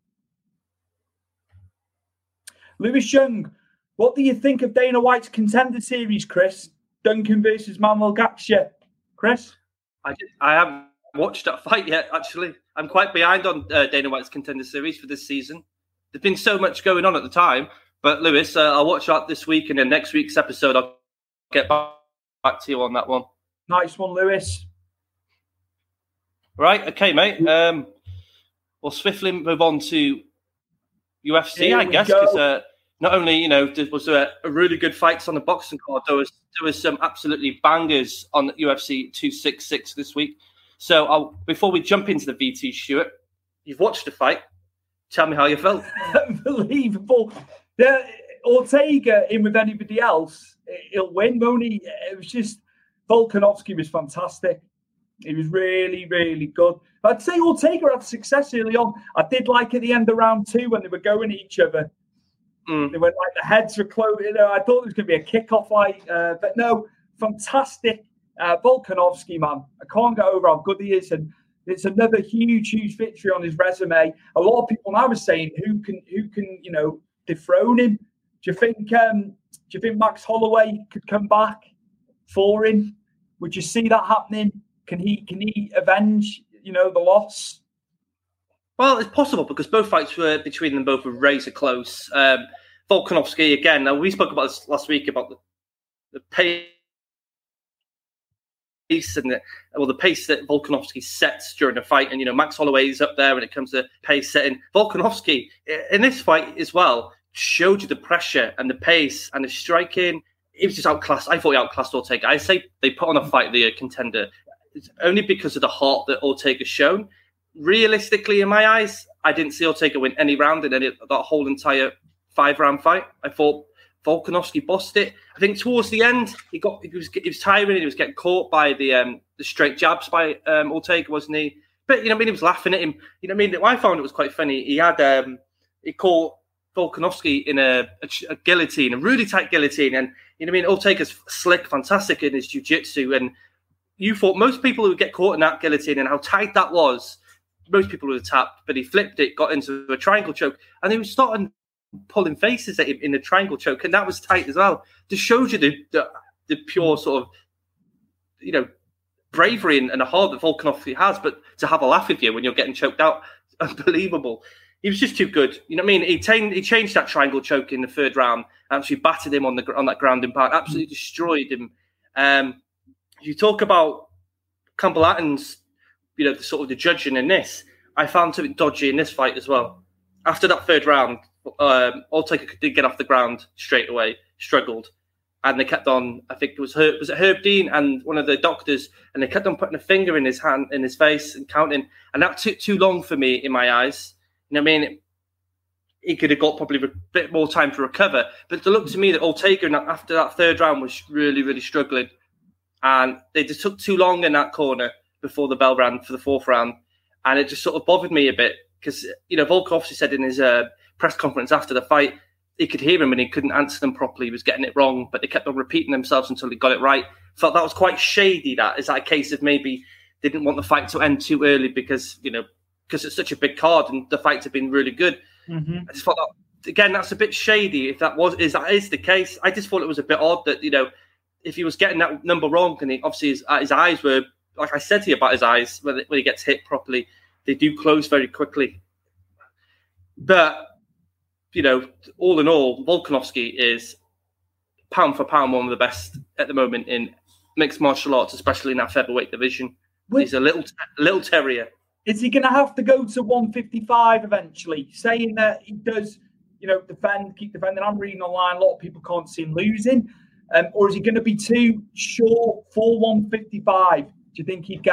Speaker 3: Lewis Young, what do you think of Dana White's Contender Series, Chris? Duncan versus Manuel Garcia, Chris?
Speaker 4: I haven't watched that fight yet. Actually, I'm quite behind on Dana White's Contender Series for this season. There's been so much going on at the time. But Lewis, I'll watch that this week, and then next week's episode, I'll get back to you on that one.
Speaker 3: Nice one, Lewis.
Speaker 4: Right, okay, mate. We'll swiftly move on to UFC, I guess, because not only was there a really good fights on the boxing card, there was some absolutely bangers on the UFC 266 this week. So before we jump into the VT, Stuart, you've watched the fight. Tell me how you felt.
Speaker 3: Unbelievable. Yeah, Ortega in with anybody else, he'll win, won't he? It was just Volkanovski was fantastic. He was really, really good. I'd say Ortega had success early on. I did like at the end of round 2 when they were going at each other. They went like the heads were close. I thought it was going to be a kickoff fight, but no, fantastic. Volkanovski, man, I can't get over how good he is, and it's another huge victory on his resume. A lot of people now are saying who can dethrone him. Do you think Max Holloway could come back for him? Would you see that happening? Can he avenge the loss?
Speaker 4: Well, it's possible because both fights between them both were razor close. Volkanovski again. Now we spoke about this last week about the pace and the pace that Volkanovski sets during the fight, and Max Holloway is up there when it comes to pace setting. Volkanovski in this fight as well showed you the pressure and the pace and the striking. It was just outclassed. I thought he outclassed Ortega. I say they put on a fight the contender. It's only because of the heart that Ortega's shown. Realistically, in my eyes, I didn't see Ortega win any round in that whole entire 5-round fight. I thought Volkanovski bossed it. I think towards the end, he was tiring. He was getting caught by the straight jabs by Ortega, wasn't he? But he was laughing at him. I found it was quite funny. He caught Volkanovski in a guillotine, a really tight guillotine, and Ortega's slick, fantastic in his jiu-jitsu, and you thought most people who would get caught in that guillotine and how tight that was most people would have tapped, but he flipped it, got into a triangle choke, and he was starting pulling faces at him in the triangle choke, and that was tight as well. Just shows you the pure sort of, bravery and a heart that Volkanovski has, but to have a laugh with you when you're getting choked out, unbelievable. He was just too good. You know what I mean? He changed that triangle choke in the third round, actually battered him on that ground impact, absolutely destroyed him. You talk about Campbell Atkins, the sort of the judging in this. I found something dodgy in this fight as well. After that third round, Ortega did get off the ground straight away, struggled. And they kept on, I think it was Herb Dean and one of the doctors, and they kept on putting a finger in his hand, in his face and counting. And that took too long for me in my eyes. You know what I mean? He could have got probably a bit more time to recover. But it looked to me that Ortega, after that third round, was really, really struggling. And they just took too long in that corner before the bell rang for the fourth round. And it just sort of bothered me a bit because, Volkanovski said in his press conference after the fight, he could hear him and he couldn't answer them properly. He was getting it wrong, but they kept on repeating themselves until he got it right. Felt that was quite shady. Is that a case of maybe they didn't want the fight to end too early because it's such a big card and the fights have been really good. Mm-hmm. I just thought that, again, that's a bit shady. If that is the case, I just thought it was a bit odd that, if he was getting that number wrong and obviously his eyes were, like I said to you about his eyes, when he gets hit properly, they do close very quickly. But, all in all, Volkanovski is pound for pound one of the best at the moment in mixed martial arts, especially in that featherweight division. He's a little terrier.
Speaker 3: Is he going to have to go to 155 eventually? Saying that he does, keep defending. I'm reading online, a lot of people can't see him losing. Or is he going to be too short for 155? Do you think he'd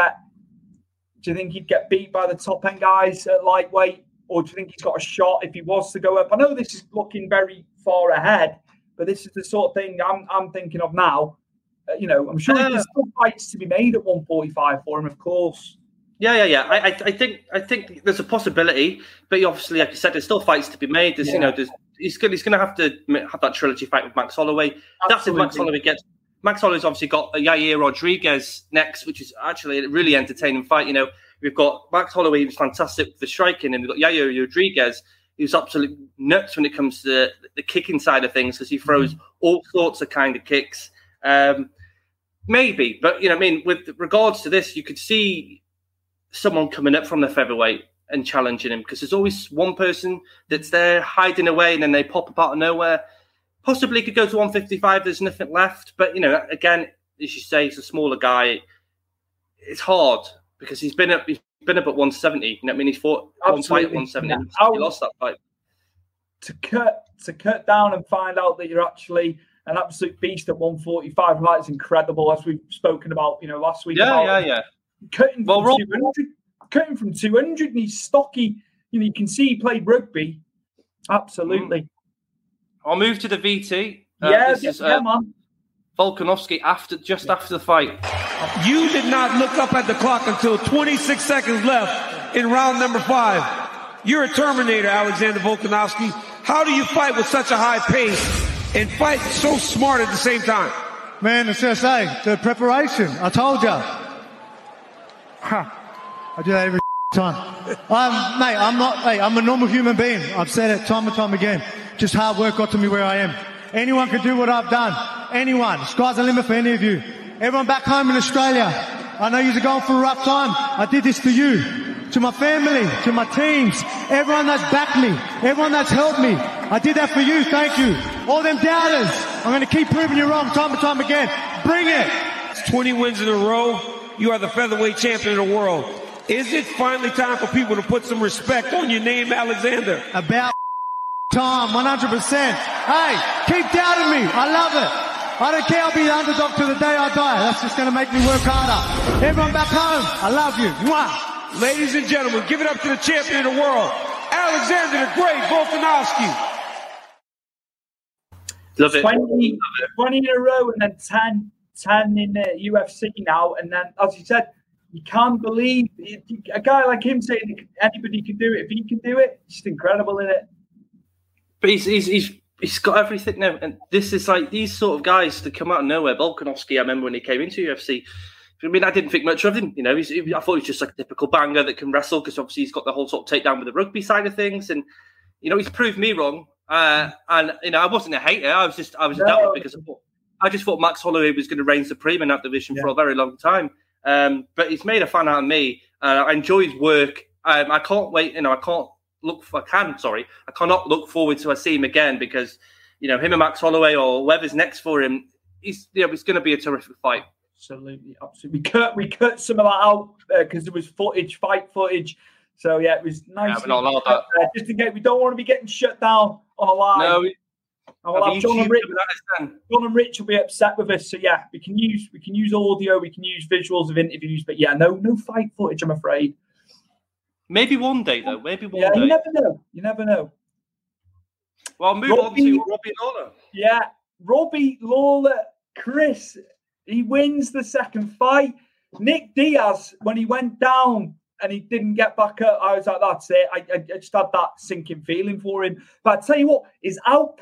Speaker 3: get beat by the top end guys at lightweight? Or do you think he's got a shot if he was to go up? I know this is looking very far ahead, but this is the sort of thing I'm thinking of now. I'm sure there's still fights to be made at 145 for him, of course.
Speaker 4: Yeah. I think there's a possibility, but obviously, like you said, there's still fights to be made. He's going to have to have that trilogy fight with Max Holloway. Absolutely. That's if Max Holloway gets. Max Holloway's obviously got Yair Rodriguez next, which is actually a really entertaining fight. We've got Max Holloway, who's fantastic with the striking, and we've got Yair Rodriguez, who's absolutely nuts when it comes to the kicking side of things, because he throws all sorts of kind of kicks. Maybe, but with regards to this, you could see someone coming up from the featherweight and challenging him, because there's always one person that's there hiding away, and then they pop up out of nowhere. Possibly could go to 155. There's nothing left, but again, as you say, he's a smaller guy. It's hard because he's been up at 170. He's fought one fight at 170. Yeah. He lost that fight.
Speaker 3: To cut down and find out that you're actually an absolute beast at 145, that's incredible. As we've spoken about, last week.
Speaker 4: Yeah.
Speaker 3: Cutting from 200, and he's stocky. You can see he played rugby. Absolutely.
Speaker 4: I'll move to the VT.
Speaker 3: Man.
Speaker 4: Volkanovski after the fight.
Speaker 7: You did not look up at the clock until 26 seconds left in round number 5. You're a Terminator, Alexander Volkanovski. How do you fight with such a high pace and fight so smart at the same time?
Speaker 8: Man, it's just the preparation. I told you. I do that every time. I'm a normal human being. I've said it time and time again. Just hard work got to me where I am. Anyone can do what I've done. Anyone. Sky's the limit for any of you. Everyone back home in Australia, I know you're going through a rough time. I did this for you. To my family, to my teams, everyone that's backed me, everyone that's helped me. I did that for you. Thank you. All them doubters, I'm going to keep proving you wrong time and time again. Bring it.
Speaker 7: It's 20 wins in a row. You are the featherweight champion of the world. Is it finally time for people to put some respect on your name, Alexander?
Speaker 8: About time, 100%. Hey, keep doubting me. I love it. I don't care. I'll be the underdog to the day I die. That's just going to make me work harder. Everyone back home, I love you. Mwah.
Speaker 7: Ladies and gentlemen, give it up to the champion of the world, Alexander the Great Volkanovski.
Speaker 4: Love it.
Speaker 3: 20 in a row and then 10 in the UFC now. And then, as you said, you can't believe a guy like him saying anybody can do it. If he can do it, it's just incredible, isn't it?
Speaker 4: But he's got everything now. And this is like these sort of guys that come out of nowhere. Volkanovski, I remember when he came into UFC, I mean, I didn't think much of him. You know, I thought he was just like a typical banger that can wrestle because obviously he's got the whole sort of takedown with the rugby side of things, and you know, he's proved me wrong. And you know, I wasn't a hater. I was a doubter because I just thought Max Holloway was going to reign supreme in that division for a very long time. But he's made a fan out of me. I enjoy his work. I can't wait. You know, I cannot look forward to see him again because, you know, him and Max Holloway or whoever's next for him, it's going to be a terrific fight.
Speaker 3: Absolutely. We cut some of that out because there was fight footage. So yeah, it was nice.
Speaker 4: Yeah, we're not allowed that.
Speaker 3: Just in case we don't want to be getting shut down on a live.
Speaker 4: No.
Speaker 3: We'll have John and Rich. John and Rich will be upset with us. So yeah, we can use audio, we can use visuals of interviews, but yeah, no fight footage, I'm afraid.
Speaker 4: Maybe one day though. Maybe one day.
Speaker 3: You never know.
Speaker 4: Well, move on to Robbie Lawler.
Speaker 3: Yeah, Robbie Lawler, Chris. He wins the second fight. Nick Diaz, when he went down and he didn't get back up, I was like, that's it. I just had that sinking feeling for him. But I tell you what, his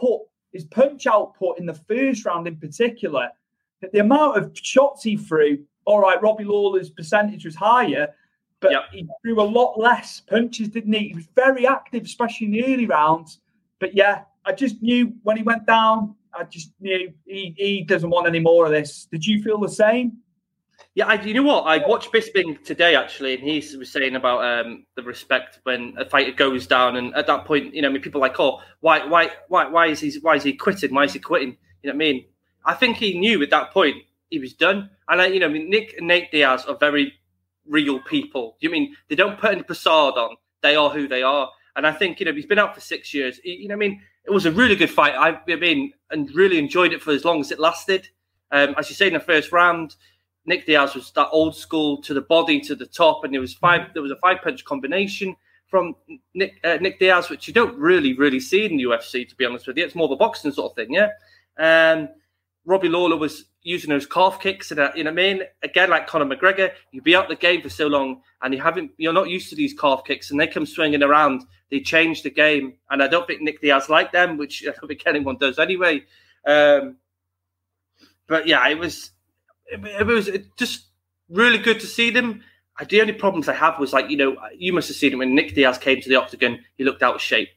Speaker 3: punch output in the first round in particular, the amount of shots he threw, all right, Robbie Lawler's percentage was higher, but he threw a lot less punches, didn't he? He was very active, especially in the early rounds. But yeah, I just knew when he went down, I just knew he doesn't want any more of this. Did you feel the same?
Speaker 4: Yeah, you know what? I watched Bisping today actually, and he was saying about the respect when a fighter goes down, and at that point, you know, I mean, people are like, oh, why is he quitting? Why is he quitting? You know what I mean? I think he knew at that point he was done, and you know, I mean, Nick and Nate Diaz are very real people. You mean they don't put any facade on? They are who they are, and I think, you know, he's been out for 6 years. You know, I mean, it was a really good fight. I mean, and really enjoyed it for as long as it lasted. As you say, in the first round, Nick Diaz was that old school to the body, to the top, and there was a 5-punch combination from Nick Diaz, which you don't really see in the UFC, to be honest with you. It's more of a boxing sort of thing, yeah. Robbie Lawler was using those calf kicks, and you know what I mean. Again, like Conor McGregor, you be out the game for so long, and you're not used to these calf kicks, and they come swinging around. They change the game, and I don't think Nick Diaz liked them, which I don't think anyone does anyway. But yeah, it was just really good to see them. The only problems I have was, like, you know, you must have seen it when Nick Diaz came to the octagon. He looked out of shape.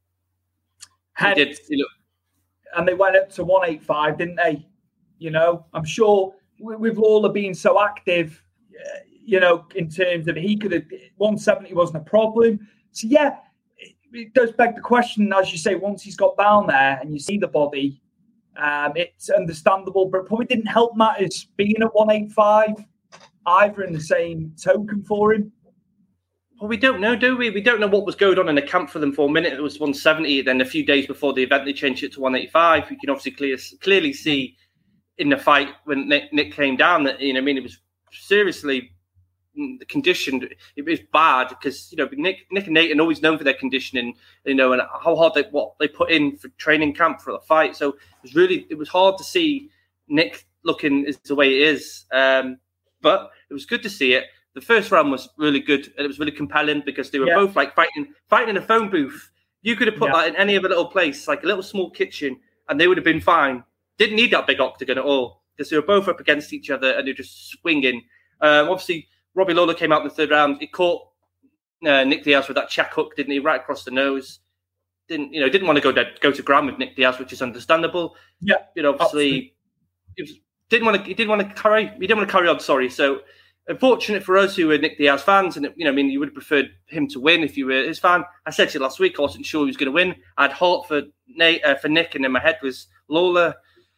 Speaker 4: He did.
Speaker 3: And they went up to 185, didn't they? You know, I'm sure with Lawler being so active, you know, in terms of he could have 170 wasn't a problem. So yeah, it does beg the question, as you say, once he's got down there and you see the body. It's understandable, but it probably didn't help matters being at 185 either in the same token for him.
Speaker 4: Well, we don't know, do we? We don't know what was going on in the camp for them for a minute. It was 170. Then a few days before the event, they changed it to 185. We can obviously clearly see in the fight when Nick came down that, you know, I mean, it was seriously conditioned. It was bad because, you know, Nick and Nate are always known for their conditioning, you know, and how hard what they put in for training camp for the fight. So it was hard to see Nick looking as the way it is. But it was good to see it. The first round was really good, and it was really compelling because they were both like fighting in a phone booth. You could have put that in any other little place, like a little small kitchen, and they would have been fine. Didn't need that big octagon at all because they were both up against each other and they're just swinging. Obviously, Robbie Lawler came out in the third round. He caught Nick Diaz with that check hook, didn't he? Right across the nose. Didn't want to go to ground with Nick Diaz, which is understandable. Yeah, you know, obviously, he didn't want to carry on. Sorry, so. Unfortunate for us who were Nick Diaz fans, and you know, I mean, you would have preferred him to win if you were his fan. I said to you last week, I wasn't sure he was going to win. I had hope for Nick, and in my head was Lawler.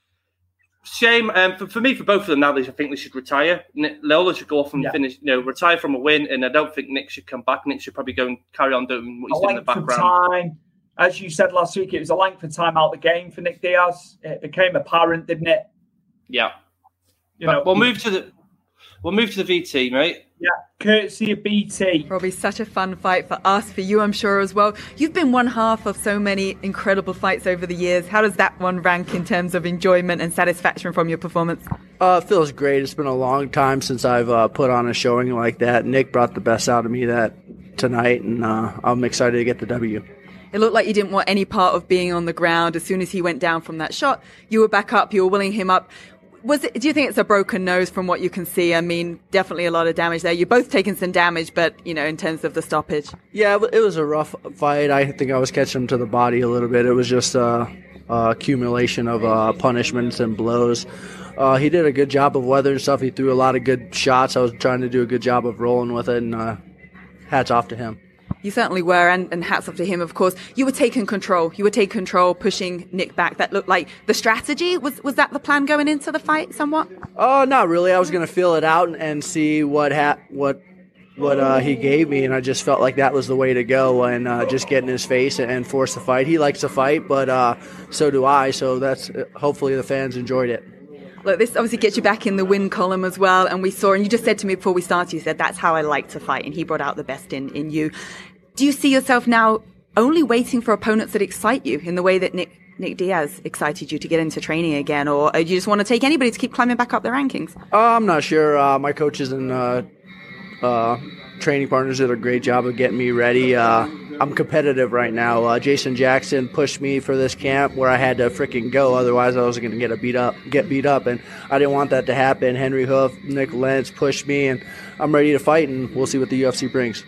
Speaker 4: Shame for me, for both of them. Now, I think they should retire. Lawler should go off and finish, you know, retire from a win, and I don't think Nick should come back. Nick should probably go and carry on doing what he's doing in the background.
Speaker 3: Time. As you said last week, it was a length of time out the game for Nick Diaz. It became apparent, didn't it?
Speaker 4: Yeah. We'll move to the VT, mate.
Speaker 3: Yeah, courtesy of BT.
Speaker 9: Robbie, such a fun fight for us, for you, I'm sure, as well. You've been one half of so many incredible fights over the years. How does that one rank in terms of enjoyment and satisfaction from your performance?
Speaker 10: It feels great. It's been a long time since I've put on a showing like that. Nick brought the best out of me tonight, and I'm excited to get the W.
Speaker 9: It looked like you didn't want any part of being on the ground. As soon as he went down from that shot, you were back up, you were willing him up. Do you think it's a broken nose from what you can see? I mean, definitely a lot of damage there. You're both taking some damage, but, in terms of the stoppage.
Speaker 10: Yeah, it was a rough fight. I think I was catching him to the body a little bit. It was just accumulation of punishments and blows. He did a good job of weathering stuff. He threw a lot of good shots. I was trying to do a good job of rolling with it, and hats off to him.
Speaker 9: You certainly were, and hats off to him, of course. You were taking control. Pushing Nick back. That looked like the strategy. Was that the plan going into the fight somewhat?
Speaker 10: Oh, not really. I was going to feel it out and see what he gave me, and I just felt like that was the way to go, and just get in his face and force the fight. He likes to fight, but so do I, so that's hopefully the fans enjoyed it.
Speaker 9: Look, this obviously gets you back in the win column as well, and we saw, and you just said to me before we started, you said, that's how I like to fight, and he brought out the best in you. Do you see yourself now only waiting for opponents that excite you in the way that Nick Diaz excited you to get into training again, or do you just want to take anybody to keep climbing back up the rankings?
Speaker 10: I'm not sure. My coaches and training partners did a great job of getting me ready. I'm competitive right now. Jason Jackson pushed me for this camp where I had to freaking go. Otherwise, I was going to get beat up, and I didn't want that to happen. Henry Hoof, Nick Lentz pushed me, and I'm ready to fight, and we'll see what the UFC brings.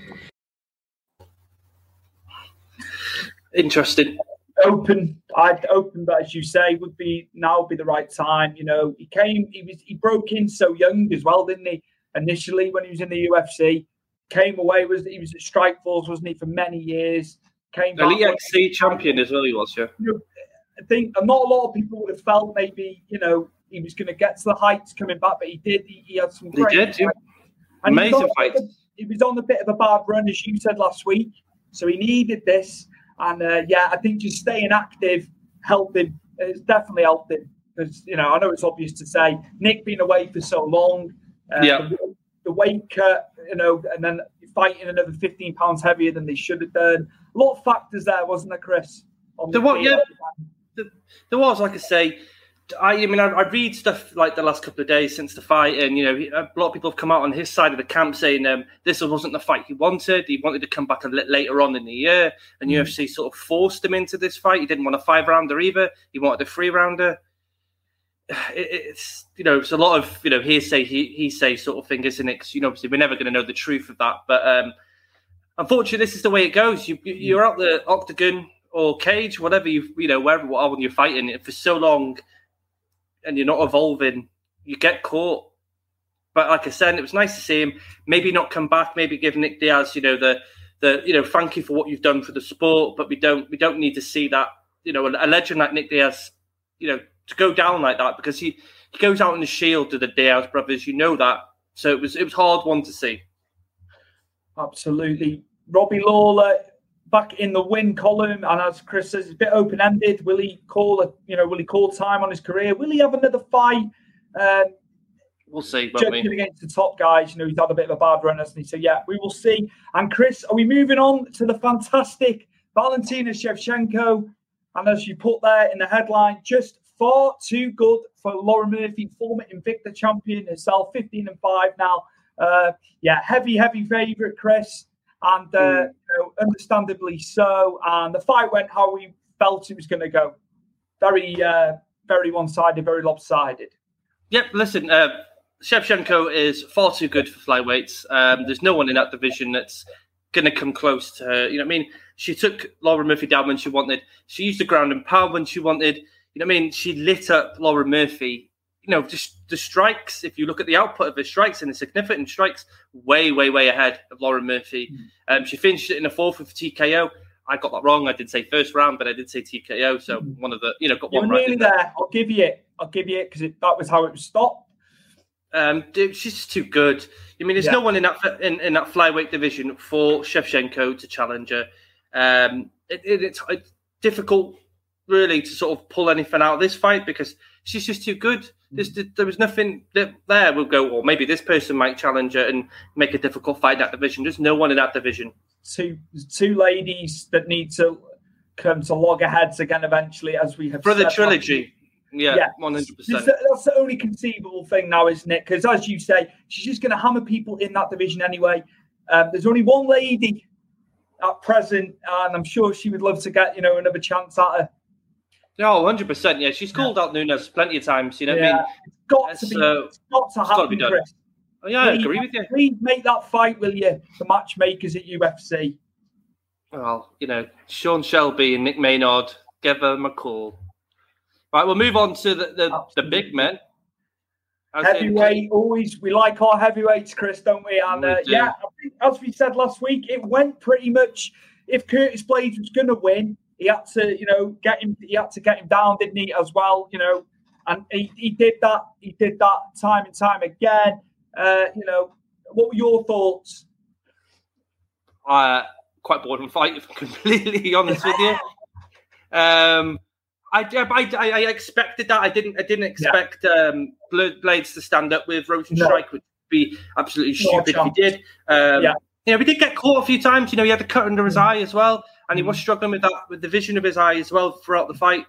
Speaker 4: Interesting.
Speaker 3: I'd open, but as you say, would be the right time. He broke in so young as well, didn't he? Initially, when he was in the UFC, came away he was at Strikeforce, wasn't he, for many years? Came back.
Speaker 4: Elite XC champion as well. He was, yeah.
Speaker 3: I think not a lot of people would have felt maybe he was going to get to the heights coming back, but he did. He had some great.
Speaker 4: He did, yeah. Amazing fight.
Speaker 3: He was on a bit of a bad run, as you said last week, so he needed this. And I think just staying active helped him. It's definitely helped him because I know it's obvious to say Nick being away for so long, the weight cut, and then fighting another 15 pounds heavier than they should have done. A lot of factors there, wasn't there, Chris?
Speaker 4: There was, like I say. I read stuff like the last couple of days since the fight, and a lot of people have come out on his side of the camp saying this wasn't the fight he wanted. He wanted to come back a little later on in the year, and UFC sort of forced him into this fight. He didn't want a 5-rounder either. He wanted a 3-rounder. It's it's a lot of hearsay, he say sort of thing, isn't it? 'Cause, obviously we're never going to know the truth of that, but unfortunately this is the way it goes. You're out the octagon or cage, whatever wherever when you're fighting for so long. And you're not evolving, you get caught. But like I said, it was nice to see him maybe not come back, maybe give Nick Diaz, the thank you for what you've done for the sport, but we don't need to see that, a legend like Nick Diaz, to go down like that, because he goes out in the shield to the Diaz brothers, that. So it was hard one to see.
Speaker 3: Absolutely. Robbie Lawler back in the win column, and as Chris says, it's a bit open-ended. Will he call time on his career? Will he have another fight?
Speaker 4: We'll see.
Speaker 3: Judging against the top guys, he's had a bit of a bad run, hasn't he? So yeah, we will see. And Chris, are we moving on to the fantastic Valentina Shevchenko? And as you put there in the headline, just far too good for Lauren Murphy, former Invicta champion herself, 15-5 now. Heavy favourite, Chris. And understandably so. And the fight went how we felt it was going to go. Very, very one-sided, very lopsided.
Speaker 4: Yep, listen, Shevchenko is far too good for flyweights. There's no one in that division that's going to come close to her. She took Lauren Murphy down when she wanted. She used the ground and pound when she wanted. She lit up Lauren Murphy. Just the strikes, if you look at the output of her strikes and the significant strikes, way, way, way ahead of Lauren Murphy. She finished it in a 4th with TKO. I got that wrong. I did say first round, but I did say TKO. So one of the, got one right.
Speaker 3: Nearly there. I'll give you it because that was how it was stopped.
Speaker 4: She's just too good. There's no one in that flyweight division for Shevchenko to challenge her. It's difficult, really, to sort of pull anything out of this fight because she's just too good. There was nothing there. We'll go, or maybe this person might challenge her and make a difficult fight in that division. There's no one in that division.
Speaker 3: Two ladies that need to come to loggerheads again eventually, as we have
Speaker 4: for the trilogy. Yeah, 100%.
Speaker 3: That's the only conceivable thing now, isn't it? Because as you say, she's just going to hammer people in that division anyway. There's only one lady at present, and I'm sure she would love to get another chance at her.
Speaker 4: No, 100%. Yeah, she's called out Nunes plenty of times. What I mean?
Speaker 3: got to be. It's got to happen, Chris.
Speaker 4: Oh, yeah, I agree with you.
Speaker 3: Please make that fight, will you? The matchmakers at UFC.
Speaker 4: Well, Sean Shelby and Nick Maynard, give them a call. Right, we'll move on to the big men.
Speaker 3: Heavyweight, always. We like our heavyweights, Chris, don't we? And I think, as we said last week, it went pretty much. If Curtis Blaydes was going to win, he had to, get him. He had to get him down, didn't he? As well, and he did that. He did that time and time again. What were your thoughts?
Speaker 4: Quite bored of the fight, if I'm completely honest with you. I expected that. I didn't expect Blaydes to stand up with Rosenstrike, which would be absolutely stupid if he did. We did get caught a few times. He had a cut under his eye as well, and he was struggling with the vision of his eye as well throughout the fight.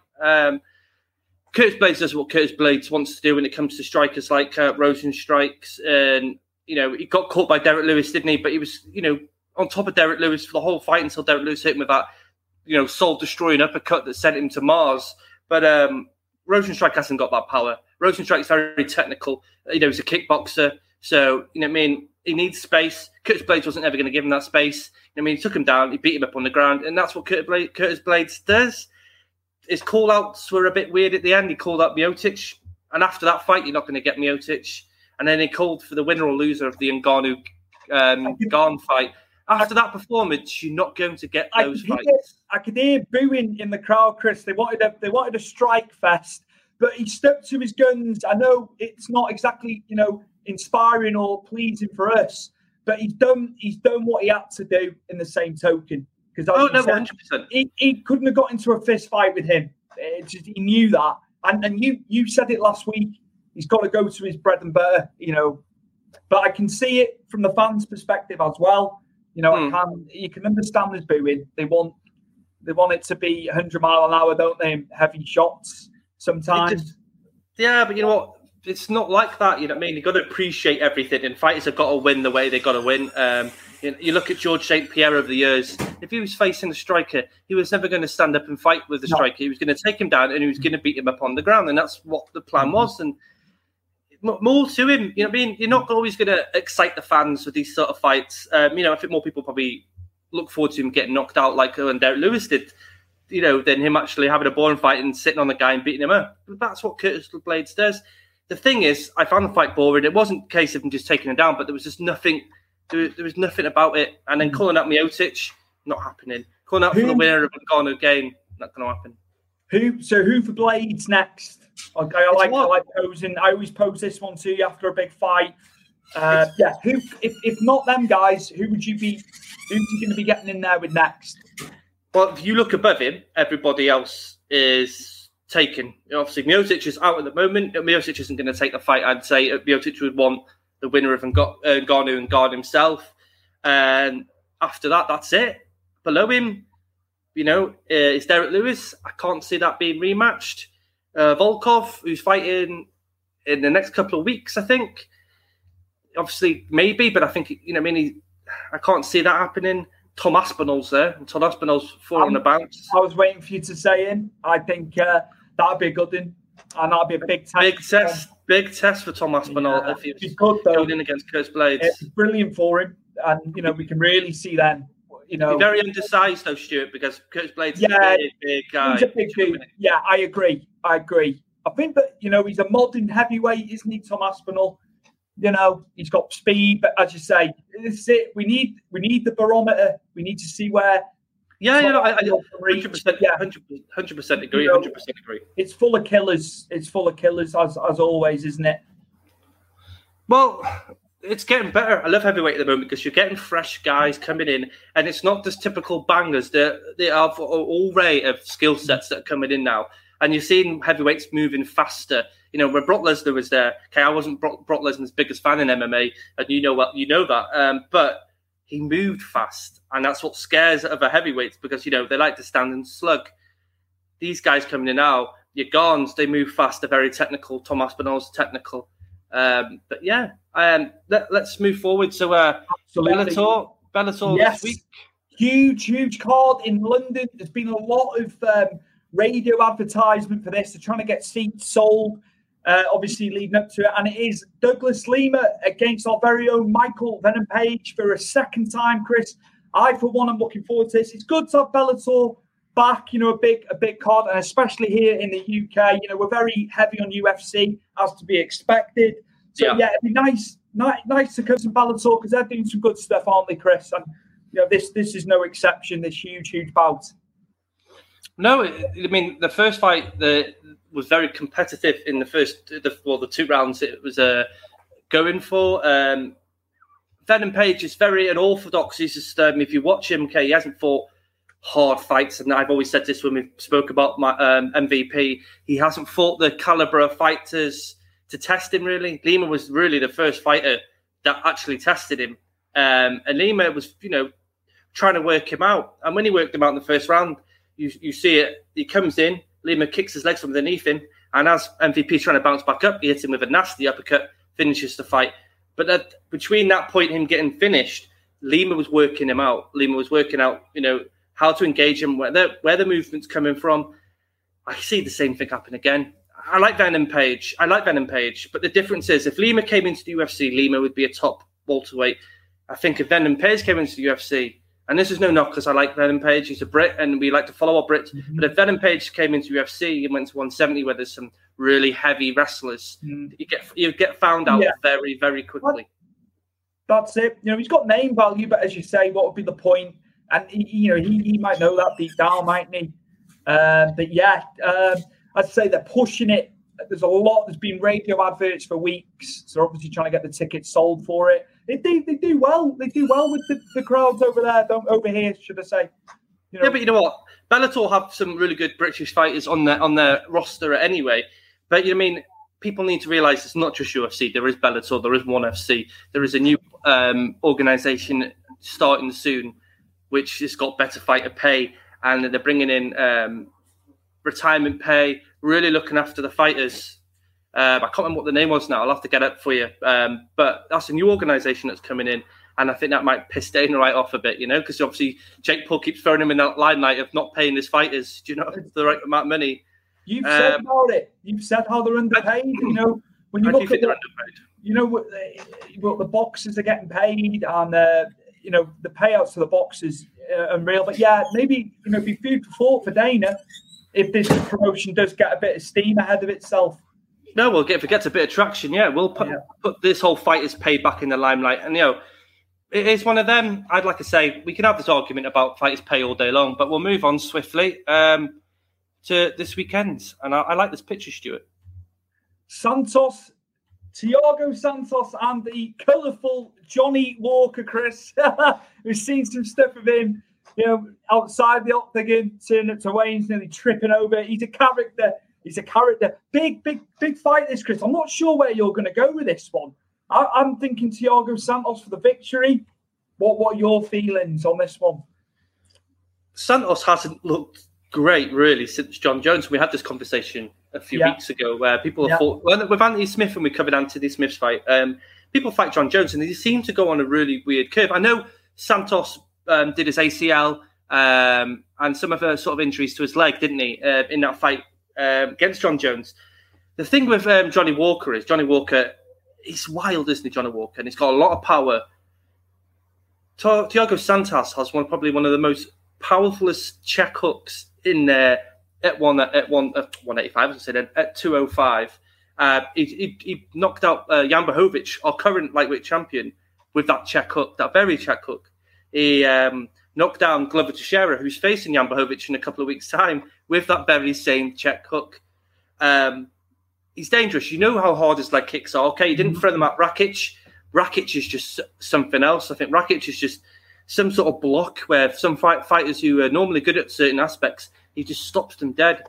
Speaker 4: Curtis Blaydes does what Curtis Blaydes wants to do when it comes to strikers like Rosenstrikes, and he got caught by Derek Lewis, didn't he? But he was on top of Derek Lewis for the whole fight until Derek Lewis hit him with that soul-destroying uppercut that sent him to Mars. But Rosenstrike hasn't got that power. Rosenstrike's very technical. He's a kickboxer, so he needs space. Curtis Blaydes wasn't ever going to give him that space. He took him down, he beat him up on the ground, and that's what Curtis Blaydes does. His call-outs were a bit weird at the end. He called out Miocic, and after that fight, you're not going to get Miocic. And then he called for the winner or loser of the Ngannou-Gane fight. After that performance, you're not going to get those fights.
Speaker 3: I could hear booing in the crowd, Chris. They wanted a strike fest, but he stuck to his guns. I know it's not exactly inspiring or pleasing for us, but he's done what he had to do in the same token. Because
Speaker 4: 100%.
Speaker 3: He couldn't have got into a fist fight with him. He knew that, and you said it last week. He's got to go to his bread and butter, But I can see it from the fans' perspective as well. You can understand this booing. They want it to be 100 mile an hour, don't they? Heavy shots sometimes.
Speaker 4: But you know what? It's not like that. You know what I mean? You've got to appreciate everything, and fighters have got to win the way they got to win. You look at George St. Pierre over the years. If he was facing a striker, he was never going to stand up and fight with the striker. He was going to take him down and he was going to beat him up on the ground, and that's what the plan was. And more to him, you know what I mean? You're not always going to excite the fans with these sort of fights. I think more people probably look forward to him getting knocked out like when Derek Lewis did, than him actually having a boring fight and sitting on the guy and beating him up. But that's what Curtis Blaydes does. The thing is, I found the fight boring. It wasn't a case of him just taking him down, but there was just nothing. There was nothing about it. And then calling out Miocic, not happening. Calling out for the winner of Ngannou game, not going to happen.
Speaker 3: Who for Blaydes next? Okay, I like posing. I always pose this one to you after a big fight. Who? If not them guys, who would you be? Who's you going to be getting in there with next?
Speaker 4: Well, if you look above him, everybody else is taken. Obviously, Miocic is out at the moment. Miocic isn't going to take the fight. I'd say Miocic would want the winner of Ngannou and Gane himself. And after that, that's it. Below him, is Derek Lewis. I can't see that being rematched. Volkov, who's fighting in the next couple of weeks, I think. Obviously, maybe, but I think, I can't see that happening. Tom Aspinall's there, and Tom Aspinall's on the bounce.
Speaker 3: I was waiting for you to say him. I think that'd be a good one, and that'd be a big test.
Speaker 4: Big test for Tom Aspinall if he was
Speaker 3: good,
Speaker 4: going in against Curtis Blaydes.
Speaker 3: It's brilliant for him, and we can really see then.
Speaker 4: He's very undersized though, Stuart, because Curtis Blaydes is a big guy.
Speaker 3: He's a big dude. Yeah, I agree. I think that he's a modern heavyweight, isn't he, Tom Aspinall? He's got speed, but as you say, this is it. We need the barometer. We need to see where.
Speaker 4: I 100%. Yeah, 100% agree. 100% agree.
Speaker 3: It's full of killers. It's full of killers as always, isn't it?
Speaker 4: Well, it's getting better. I love heavyweight at the moment because you're getting fresh guys coming in, and it's not just typical bangers. They have all array of skill sets that are coming in now, and you're seeing heavyweights moving faster. When Brock Lesnar was there, I wasn't Brock Lesnar's biggest fan in MMA, and you know that. But he moved fast, and that's what scares other heavyweights because they like to stand and slug. These guys coming in now, your Ganes, they move fast. They're very technical. Tom Aspinall's technical. Let's move forward. So, Bellator
Speaker 3: yes.
Speaker 4: This week.
Speaker 3: Huge card in London. There's been a lot of radio advertisement for this. They're trying to get seats sold. obviously leading up to it. And it is Douglas Lima against our very own Michael Venom Page for a second time, Chris. I, for one, am looking forward to this. It's good to have Bellator back, a big card, and especially here in the UK. We're very heavy on UFC, as to be expected. So, yeah it'd be nice to come to Bellator because they're doing some good stuff, aren't they, Chris? And, this is no exception, this huge bout.
Speaker 4: No, I mean, the first fight was very competitive in the 2 rounds it was going for. Venom Page is very unorthodox. He's just, if you watch him, he hasn't fought hard fights. And I've always said this when we spoke about my MVP. He hasn't fought the caliber of fighters to test him, really. Lima was really the first fighter that actually tested him. And Lima was, trying to work him out. And when he worked him out in the first round, you see it. He comes in, Lima kicks his legs from underneath him, and as MVP trying to bounce back up, he hits him with a nasty uppercut, finishes the fight. But between that point, him getting finished, Lima was working him out. Lima was working out, how to engage him, where the movement's coming from. I see the same thing happen again. I like Venom Page, but the difference is if Lima came into the UFC, Lima would be a top welterweight. I think if Venom Page came into the UFC, and this is no knock because I like Venom Page, he's a Brit and we like to follow our Brits, but if Venom Page came into UFC and went to 170 where there's some really heavy wrestlers, you get found out very, very quickly.
Speaker 3: That's it. He's got name value, but as you say, what would be the point? And he might know that deep down, mightn't he? I'd say they're pushing it. There's been radio adverts for weeks, so obviously trying to get the tickets sold for it. They do well. They do well with the crowds over there, over here, should I say?
Speaker 4: Yeah, but you know what? Bellator have some really good British fighters on their roster anyway. But people need to realise it's not just UFC. There is Bellator. There is ONE FC. There is a new organisation starting soon, which has got better fighter pay, and they're bringing in retirement pay, really looking after the fighters. I can't remember what the name was now. I'll have to get it for you. But that's a new organisation that's coming in, and I think that might piss Dana right off a bit, because obviously Jake Paul keeps throwing him in that limelight of not paying his fighters, the right amount of money.
Speaker 3: You've said about it. You've said how they're underpaid. When you look at what the boxers are getting paid, and the payouts to the boxers are unreal. But maybe be food for thought for Dana if this promotion does get a bit of steam ahead of itself.
Speaker 4: No, if it gets a bit of traction, we'll put this whole fighters' pay back in the limelight. And, it is one of them. I'd like to say we can have this argument about fighters' pay all day long, but we'll move on swiftly to this weekend. And I like this picture, Stuart.
Speaker 3: Thiago Santos and the colourful Johnny Walker, Chris. We've seen some stuff of him, outside the octagon, turning up to Wayne's, nearly tripping over. He's a character. Big fight this, Chris. I'm not sure where you're going to go with this one. I'm thinking Thiago Santos for the victory. What are your feelings on this one?
Speaker 4: Santos hasn't looked great, really, since John Jones. We had this conversation a few weeks ago where people have thought, with Anthony Smith, when we covered Anthony Smith's fight, people fight John Jones and they seem to go on a really weird curve. I know Santos did his ACL and some of the sort of injuries to his leg, didn't he, in that fight against John Jones. The thing with Johnny Walker is he's wild, isn't he, Johnny Walker? And he's got a lot of power. Thiago Santos has probably one of the most powerfulest check hooks in there at 185, as I said, at 205. He knocked out Jan Blachowicz, our current lightweight champion, with that check hook, that very check hook. He knocked down Glover Teixeira, who's facing Jan Blachowicz in a couple of weeks' time, with that very same check hook. He's dangerous. You know how hard his leg kicks are. Okay, he didn't throw them at Rakic. Rakic is just something else. I think Rakic is just some sort of block where some fighters who are normally good at certain aspects, he just stops them dead.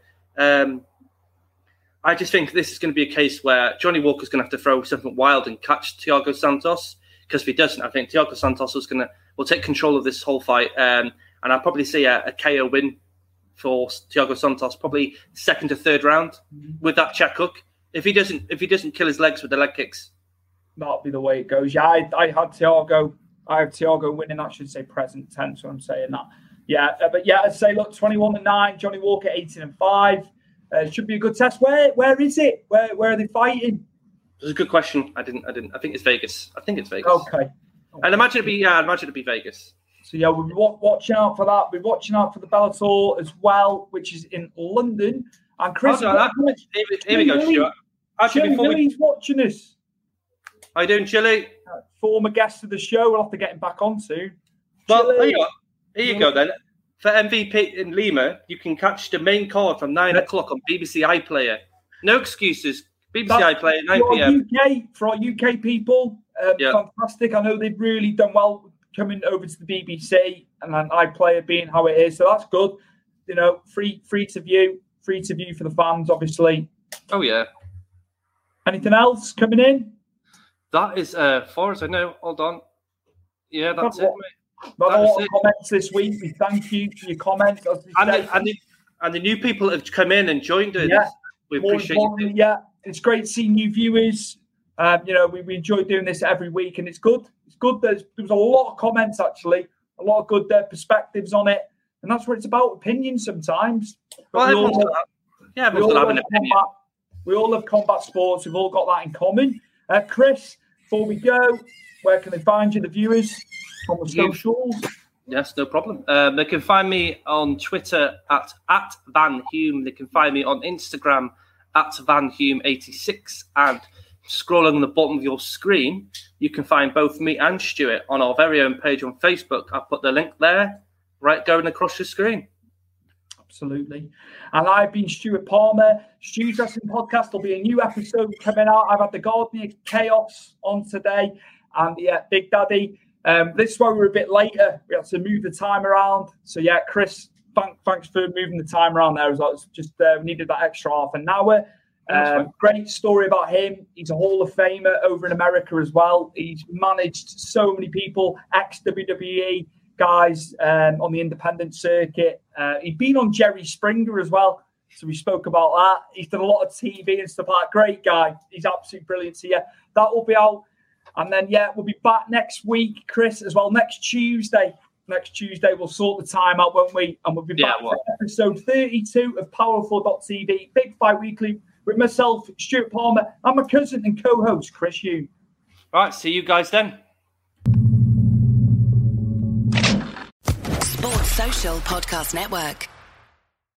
Speaker 4: I just think this is going to be a case where Johnny Walker's going to have to throw something wild and catch Thiago Santos, because if he doesn't, I think Thiago Santos will take control of this whole fight, and I'll probably see a KO win for Thiago Santos, probably second to third round with that check hook. If he doesn't kill his legs with the leg kicks,
Speaker 3: that'll be the way it goes. Yeah, I have Thiago winning. I should say present tense when I'm saying that. Yeah, but I'd say look, 21-9, Johnny Walker 18-5. It should be a good test. Where is it? Where are they fighting?
Speaker 4: It's a good question. I think it's Vegas.
Speaker 3: Okay.
Speaker 4: I'd imagine it'd be Vegas.
Speaker 3: So yeah, we'll be watching out for that. We're watching out for the Bellator as well, which is in London. And Chris,
Speaker 4: here we go, Stuart. Actually,
Speaker 3: Billy's watching us.
Speaker 4: How you doing, Chili?
Speaker 3: Former guest of the show. We'll have to get him back on soon.
Speaker 4: Well, here you go then. For MVP in Lima, you can catch the main card from 9 o'clock on BBC iPlayer. No excuses. BBC iPlayer, 9 p.m.
Speaker 3: For our UK people, fantastic. I know they've really done well coming over to the BBC and then iPlayer being how it is. So that's good. You know, free to view for the fans, obviously.
Speaker 4: Oh, yeah.
Speaker 3: Anything else coming in?
Speaker 4: That is, far as I know. Hold on. Yeah, that's it, mate.
Speaker 3: Not a lot of comments this week. We thank you for your comments.
Speaker 4: And the new people have come in and joined us.
Speaker 3: Yeah.
Speaker 4: We appreciate it.
Speaker 3: Yeah, it's great seeing new viewers. We enjoy doing this every week, and it's good. It's good. There was a lot of comments, actually, a lot of good perspectives on it, and that's what it's about. Opinion sometimes.
Speaker 4: Well, everyone's got an opinion.
Speaker 3: We all love combat sports. We've all got that in common. Chris, before we go, where can they find you, the viewers? On the socials.
Speaker 4: Yes, no problem. They can find me on Twitter at Van Hume. They can find me on Instagram at VanHume86. And scrolling on the bottom of your screen, you can find both me and Stuart on our very own page on Facebook. I'll put the link there, right going across your screen.
Speaker 3: Absolutely. And I've been Stuart Palmer. Stu's Wrestling Podcast. There'll be a new episode coming out. I've had the Gardener Chaos on today and Big Daddy. This is why we're a bit later. We had to move the time around. So, yeah, Chris, thanks for moving the time around there as well. It's just we needed that extra half an hour. Great story about him. He's a Hall of Famer over in America as well. He's managed so many people, ex-WWE guys on the independent circuit. He'd been on Jerry Springer as well. So we spoke about that. He's done a lot of TV and stuff like that. Great guy. He's absolutely brilliant. So, yeah, that will be out. And then, we'll be back next week, Chris, as well. Next Tuesday, we'll sort the time out, won't we? And we'll be back for episode 32 of Powerful.tv, Big Fight Weekly, with myself, Stuart Palmer, and my cousin and co-host, Chris Hume.
Speaker 4: Right, see you guys then.
Speaker 11: Sports Social Podcast Network.